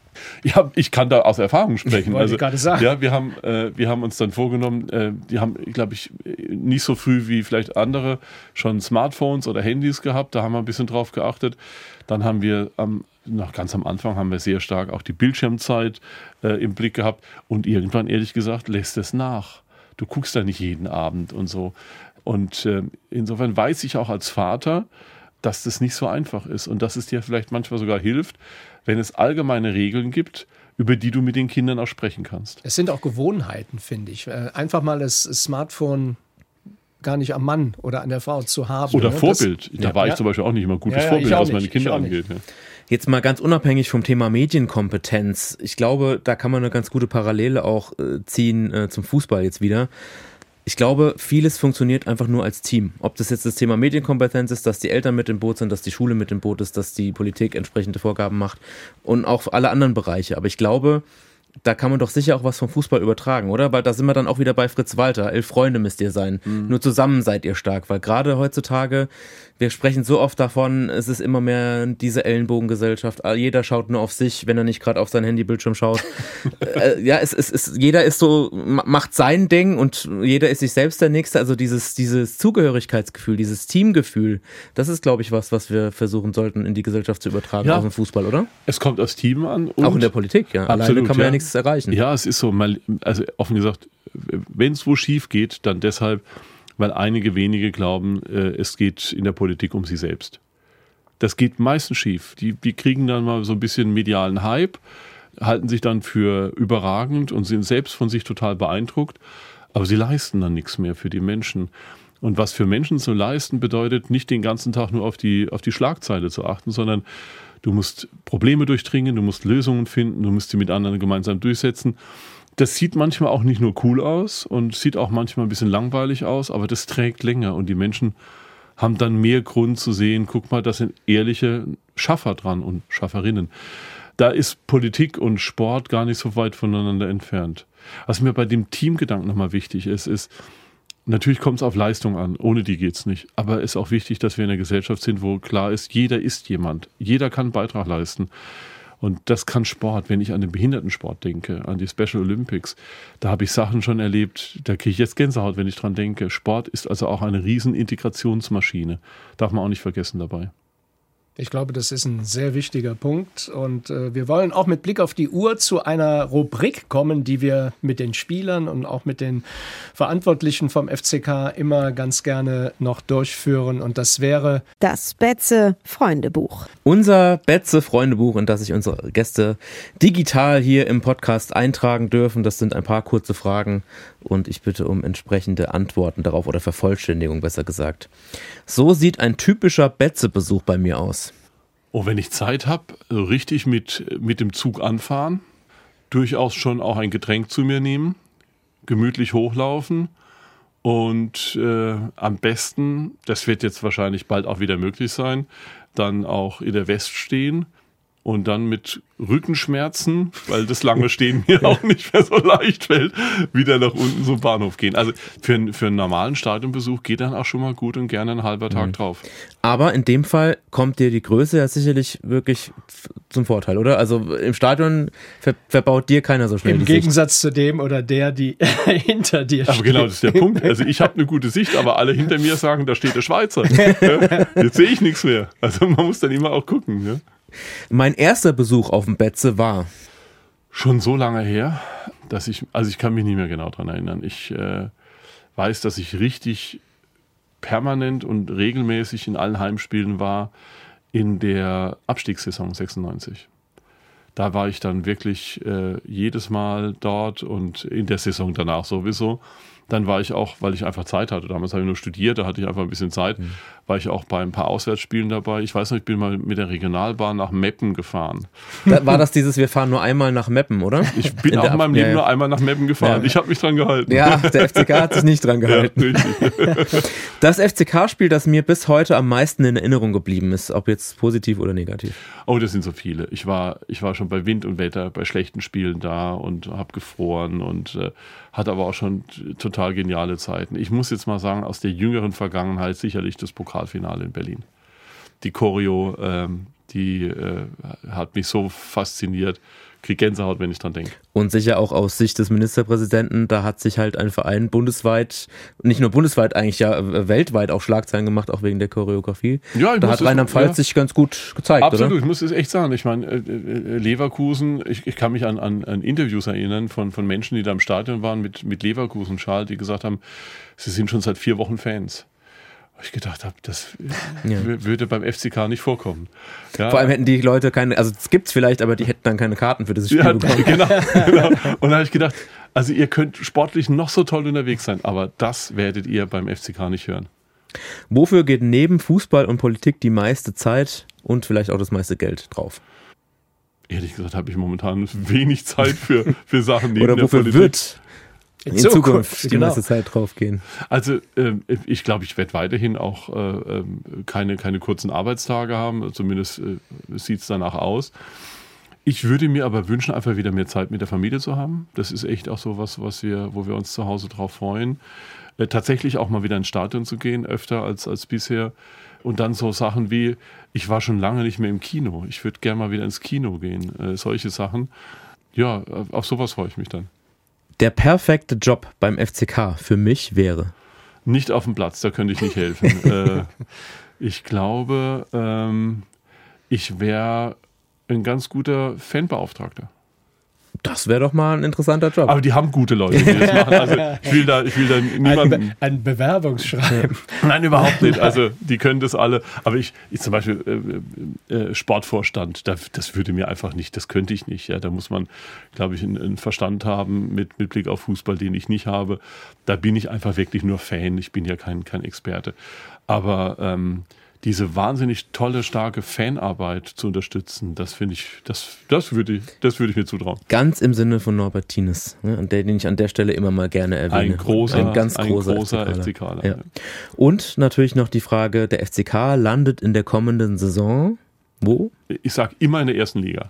Ja, ich kann da aus Erfahrung sprechen. Wollte ich gerade sagen. Ja, wir haben, äh, wir haben uns dann vorgenommen, äh, die haben, glaube ich, nicht so früh wie vielleicht andere schon Smartphones oder Handys gehabt. Da haben wir ein bisschen drauf geachtet. Dann haben wir am, noch ganz am Anfang haben wir sehr stark auch die Bildschirmzeit äh, im Blick gehabt. Und irgendwann, ehrlich gesagt, lässt es nach. Du guckst da nicht jeden Abend und so. Und äh, insofern weiß ich auch als Vater, dass das nicht so einfach ist und dass es dir vielleicht manchmal sogar hilft, wenn es allgemeine Regeln gibt, über die du mit den Kindern auch sprechen kannst. Es sind auch Gewohnheiten, finde ich. Einfach mal das Smartphone gar nicht am Mann oder an der Frau zu haben. Oder ne? Vorbild. Das, da ja. war ich zum Beispiel auch nicht immer ein gutes ja, ja, Vorbild, was nicht. meine Kinder angeht. Ja. Jetzt mal ganz unabhängig vom Thema Medienkompetenz. Ich glaube, da kann man eine ganz gute Parallele auch äh, ziehen äh, zum Fußball jetzt wieder. Ich glaube, vieles funktioniert einfach nur als Team. Ob das jetzt das Thema Medienkompetenz ist, dass die Eltern mit im Boot sind, dass die Schule mit im Boot ist, dass die Politik entsprechende Vorgaben macht und auch alle anderen Bereiche. Aber ich glaube, da kann man doch sicher auch was vom Fußball übertragen, oder? Weil da sind wir dann auch wieder bei Fritz Walter. Elf Freunde müsst ihr sein. Mhm. Nur zusammen seid ihr stark. Weil gerade heutzutage, wir sprechen so oft davon, es ist immer mehr diese Ellenbogengesellschaft. Jeder schaut nur auf sich, wenn er nicht gerade auf sein Handybildschirm schaut. äh, ja, es, es, es, jeder ist so, macht sein Ding und jeder ist sich selbst der Nächste. Also dieses, dieses Zugehörigkeitsgefühl, dieses Teamgefühl, das ist, glaube ich, was, was wir versuchen sollten, in die Gesellschaft zu übertragen, ja. auf den Fußball, oder? Es kommt aufs Team an. Und auch in der Politik, ja. Absolut, Alleine kann man ja, ja nichts erreichen. Ja, es ist so, also offen gesagt, wenn es wo schief geht, dann deshalb, weil einige wenige glauben, es geht in der Politik um sie selbst. Das geht meistens schief. Die, die kriegen dann mal so ein bisschen medialen Hype, halten sich dann für überragend und sind selbst von sich total beeindruckt, aber sie leisten dann nichts mehr für die Menschen. Und was für Menschen zu leisten bedeutet, nicht den ganzen Tag nur auf die, auf die Schlagzeile zu achten, sondern du musst Probleme durchdringen, du musst Lösungen finden, du musst sie mit anderen gemeinsam durchsetzen. Das sieht manchmal auch nicht nur cool aus und sieht auch manchmal ein bisschen langweilig aus, aber das trägt länger und die Menschen haben dann mehr Grund zu sehen, guck mal, das sind ehrliche Schaffer dran und Schafferinnen. Da ist Politik und Sport gar nicht so weit voneinander entfernt. Was mir bei dem Teamgedanken nochmal wichtig ist, ist, natürlich kommt es auf Leistung an, ohne die geht's nicht. Aber es ist auch wichtig, dass wir in einer Gesellschaft sind, wo klar ist, jeder ist jemand. Jeder kann einen Beitrag leisten. Und das kann Sport, wenn ich an den Behindertensport denke, an die Special Olympics. Da habe ich Sachen schon erlebt, da kriege ich jetzt Gänsehaut, wenn ich dran denke. Sport ist also auch eine riesen Integrationsmaschine. Darf man auch nicht vergessen dabei. Ich glaube, das ist ein sehr wichtiger Punkt und äh, wir wollen auch mit Blick auf die Uhr zu einer Rubrik kommen, die wir mit den Spielern und auch mit den Verantwortlichen vom F C K immer ganz gerne noch durchführen und das wäre das Betze-Freundebuch. Unser Betze-Freundebuch, in das sich unsere Gäste digital hier im Podcast eintragen dürfen. Das sind ein paar kurze Fragen und ich bitte um entsprechende Antworten darauf oder Vervollständigung, besser gesagt. So sieht ein typischer Betze-Besuch bei mir aus. Oh, wenn ich Zeit habe, so richtig mit, mit dem Zug anfahren, durchaus schon auch ein Getränk zu mir nehmen, gemütlich hochlaufen und äh, am besten, das wird jetzt wahrscheinlich bald auch wieder möglich sein, dann auch in der West stehen und dann mit Rückenschmerzen, weil das lange Stehen mir auch nicht mehr so leicht fällt, wieder nach unten zum Bahnhof gehen. Also für, für einen normalen Stadionbesuch geht dann auch schon mal gut und gerne ein halber Tag mhm. drauf. Aber in dem Fall kommt dir die Größe ja sicherlich wirklich zum Vorteil, oder? Also im Stadion ver- verbaut dir keiner so schnell Im die Gegensatz Sicht. zu dem oder der, die hinter dir steht. Aber genau, das ist der Punkt. Also ich habe eine gute Sicht, aber alle hinter mir sagen, da steht der Schweizer. Ja, jetzt sehe ich nichts mehr. Also man muss dann immer auch gucken. Ja. Mein erster Besuch auf dem Betze war schon so lange her, dass ich, also ich kann mich nicht mehr genau dran erinnern. Ich äh, weiß, dass ich richtig permanent und regelmäßig in allen Heimspielen war in der Abstiegssaison sechsundneunzig. Da war ich dann wirklich äh, jedes Mal dort und in der Saison danach sowieso. Dann war ich auch, weil ich einfach Zeit hatte, damals habe ich nur studiert, da hatte ich einfach ein bisschen Zeit, mhm. war ich auch bei ein paar Auswärtsspielen dabei. Ich weiß noch, ich bin mal mit der Regionalbahn nach Meppen gefahren. Da war das dieses, wir fahren nur einmal nach Meppen, oder? Ich bin auch in meinem Leben ja, ja. nur einmal nach Meppen gefahren. Ja. Ich habe mich dran gehalten. Ja, der F C K hat sich nicht dran gehalten. Ja, das F C K-Spiel, das mir bis heute am meisten in Erinnerung geblieben ist, ob jetzt positiv oder negativ. Oh, das sind so viele. Ich war, ich war schon bei Wind und Wetter, bei schlechten Spielen da und habe gefroren und äh, hatte aber auch schon total geniale Zeiten. Ich muss jetzt mal sagen, aus der jüngeren Vergangenheit sicherlich das Pokalfinale in Berlin. Die Choreo, ähm, die äh, hat mich so fasziniert. Krieg Gänsehaut, wenn ich dran denke. Und sicher auch aus Sicht des Ministerpräsidenten, da hat sich halt ein Verein bundesweit, nicht nur bundesweit, eigentlich ja weltweit auch Schlagzeilen gemacht, auch wegen der Choreografie. Ja, da hat Rheinland-Pfalz ja. sich ganz gut gezeigt, Absolut, oder? Absolut, ich muss es echt sagen. Ich meine, Leverkusen, ich, ich kann mich an, an, an Interviews erinnern von, von Menschen, die da im Stadion waren mit, mit Leverkusen-Schal, die gesagt haben, sie sind schon seit vier Wochen Fans. Ich gedacht habe, das ja. würde beim F C K nicht vorkommen. Ja. Vor allem hätten die Leute keine, also es gibt's vielleicht, aber die hätten dann keine Karten für dieses Spiel ja, bekommen. Genau, genau. Und da habe ich gedacht, also ihr könnt sportlich noch so toll unterwegs sein, aber das werdet ihr beim F C K nicht hören. Wofür geht neben Fußball und Politik die meiste Zeit und vielleicht auch das meiste Geld drauf? Ehrlich gesagt habe ich momentan wenig Zeit für, für Sachen neben Oder der wofür Politik. wird in, in Zukunft, Zukunft die genau. meiste Zeit drauf gehen? Also äh, ich glaube, ich werde weiterhin auch äh, keine, keine kurzen Arbeitstage haben, zumindest äh, sieht es danach aus. Ich würde mir aber wünschen, einfach wieder mehr Zeit mit der Familie zu haben. Das ist echt auch so was, was wir, wo wir uns zu Hause drauf freuen. Äh, tatsächlich auch mal wieder ins Stadion zu gehen, öfter als, als bisher. Und dann so Sachen wie, ich war schon lange nicht mehr im Kino. Ich würde gerne mal wieder ins Kino gehen. Äh, solche Sachen. Ja, auf sowas freue ich mich dann. Der perfekte Job beim F C K für mich wäre? Nicht auf dem Platz, da könnte ich nicht helfen. äh, ich glaube, ähm, ich wäre ein ganz guter Fanbeauftragter. Das wäre doch mal ein interessanter Job. Aber die haben gute Leute, die das machen. Also ich will da, ich will da niemanden... Ein, Be- ein Bewerbungsschreiben. Nein, überhaupt nicht. Also die können das alle. Aber ich, ich zum Beispiel äh, äh, Sportvorstand, da, das würde mir einfach nicht, das könnte ich nicht. Ja, da muss man, glaube ich, einen, einen Verstand haben mit, mit Blick auf Fußball, den ich nicht habe. Da bin ich einfach wirklich nur Fan. Ich bin ja kein, kein Experte. Aber... Ähm, diese wahnsinnig tolle, starke Fanarbeit zu unterstützen, das finde ich, das, das würde ich, das würde ich mir zutrauen. Ganz im Sinne von Norbert Thienes, ne, den ich an der Stelle immer mal gerne erwähne. Ein großer, ein ganz großer, ein großer F C K. Ja. Und natürlich noch die Frage, der F C K landet in der kommenden Saison wo? Ich sag immer in der ersten Liga.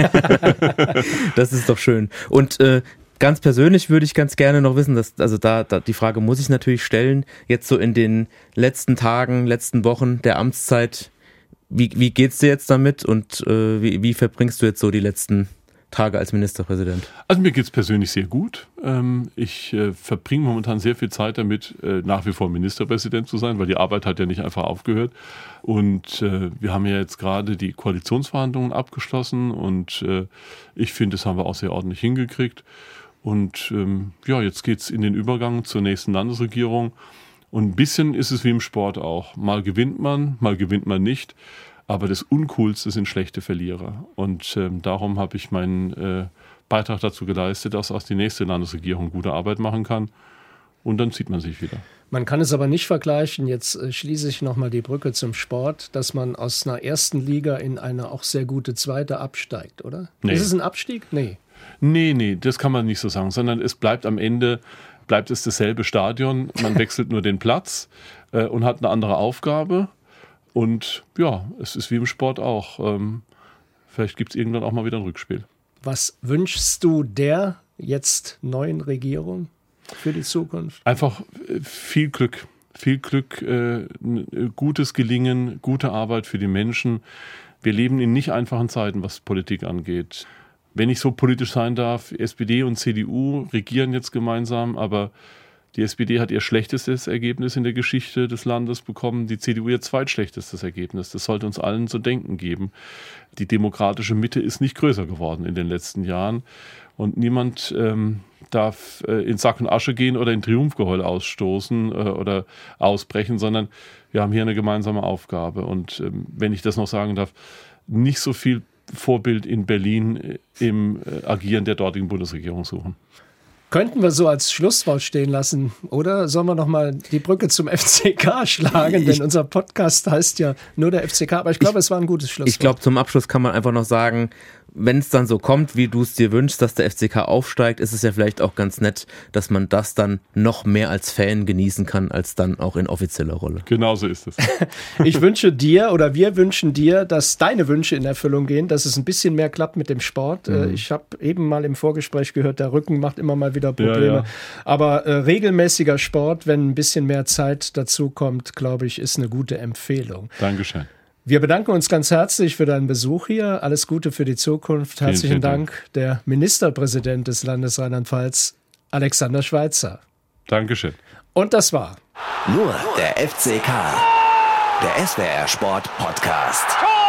Das ist doch schön. Und äh, ganz persönlich würde ich ganz gerne noch wissen, dass, also da, da die Frage muss ich natürlich stellen, jetzt so in den letzten Tagen, letzten Wochen der Amtszeit, wie, wie geht's dir jetzt damit und äh, wie, wie verbringst du jetzt so die letzten Tage als Ministerpräsident? Also mir geht's persönlich sehr gut. Ähm, ich äh, verbringe momentan sehr viel Zeit damit, äh, nach wie vor Ministerpräsident zu sein, weil die Arbeit hat ja nicht einfach aufgehört. Und äh, wir haben ja jetzt gerade die Koalitionsverhandlungen abgeschlossen und äh, ich finde, das haben wir auch sehr ordentlich hingekriegt. Und ähm, ja, jetzt geht's in den Übergang zur nächsten Landesregierung. Und ein bisschen ist es wie im Sport auch. Mal gewinnt man, mal gewinnt man nicht. Aber das Uncoolste sind schlechte Verlierer. Und ähm, darum habe ich meinen äh, Beitrag dazu geleistet, dass auch die nächste Landesregierung gute Arbeit machen kann. Und dann zieht man sich wieder. Man kann es aber nicht vergleichen, jetzt äh, schließe ich nochmal die Brücke zum Sport, dass man aus einer ersten Liga in eine auch sehr gute zweite absteigt, oder? Nee. Ist es ein Abstieg? Nee. Nee, nee, das kann man nicht so sagen, sondern es bleibt am Ende, bleibt es dasselbe Stadion, man wechselt nur den Platz äh, und hat eine andere Aufgabe und ja, es ist wie im Sport auch. Ähm, vielleicht gibt es irgendwann auch mal wieder ein Rückspiel. Was wünschst du der jetzt neuen Regierung für die Zukunft? Einfach äh, viel Glück, viel Glück, äh, gutes Gelingen, gute Arbeit für die Menschen. Wir leben in nicht einfachen Zeiten, was Politik angeht. Wenn ich so politisch sein darf, S P D und C D U regieren jetzt gemeinsam, aber die S P D hat ihr schlechtestes Ergebnis in der Geschichte des Landes bekommen, die C D U ihr zweitschlechtestes Ergebnis. Das sollte uns allen zu denken geben. Die demokratische Mitte ist nicht größer geworden in den letzten Jahren und niemand ähm, darf äh, in Sack und Asche gehen oder in Triumphgeheul ausstoßen äh, oder ausbrechen, sondern wir haben hier eine gemeinsame Aufgabe. Und ähm, wenn ich das noch sagen darf, nicht so viel Vorbild in Berlin im Agieren der dortigen Bundesregierung suchen. Könnten wir so als Schlusswort stehen lassen, oder sollen wir nochmal die Brücke zum F C K schlagen? Denn unser Podcast heißt ja nur der F C K, aber ich glaube, es war ein gutes Schlusswort. Ich glaube, zum Abschluss kann man einfach noch sagen, wenn es dann so kommt, wie du es dir wünschst, dass der F C K aufsteigt, ist es ja vielleicht auch ganz nett, dass man das dann noch mehr als Fan genießen kann, als dann auch in offizieller Rolle. Genau so ist es. Ich wünsche dir oder wir wünschen dir, dass deine Wünsche in Erfüllung gehen, dass es ein bisschen mehr klappt mit dem Sport. Mhm. Ich habe eben mal im Vorgespräch gehört, der Rücken macht immer mal wieder Probleme. Ja, ja. Aber äh, regelmäßiger Sport, wenn ein bisschen mehr Zeit dazu kommt, glaube ich, ist eine gute Empfehlung. Dankeschön. Wir bedanken uns ganz herzlich für deinen Besuch hier. Alles Gute für die Zukunft. Herzlichen vielen, vielen Dank, Dank, der Ministerpräsident des Landes Rheinland-Pfalz, Alexander Schweitzer. Dankeschön. Und das war nur der F C K, der S W R Sport Podcast. Tor!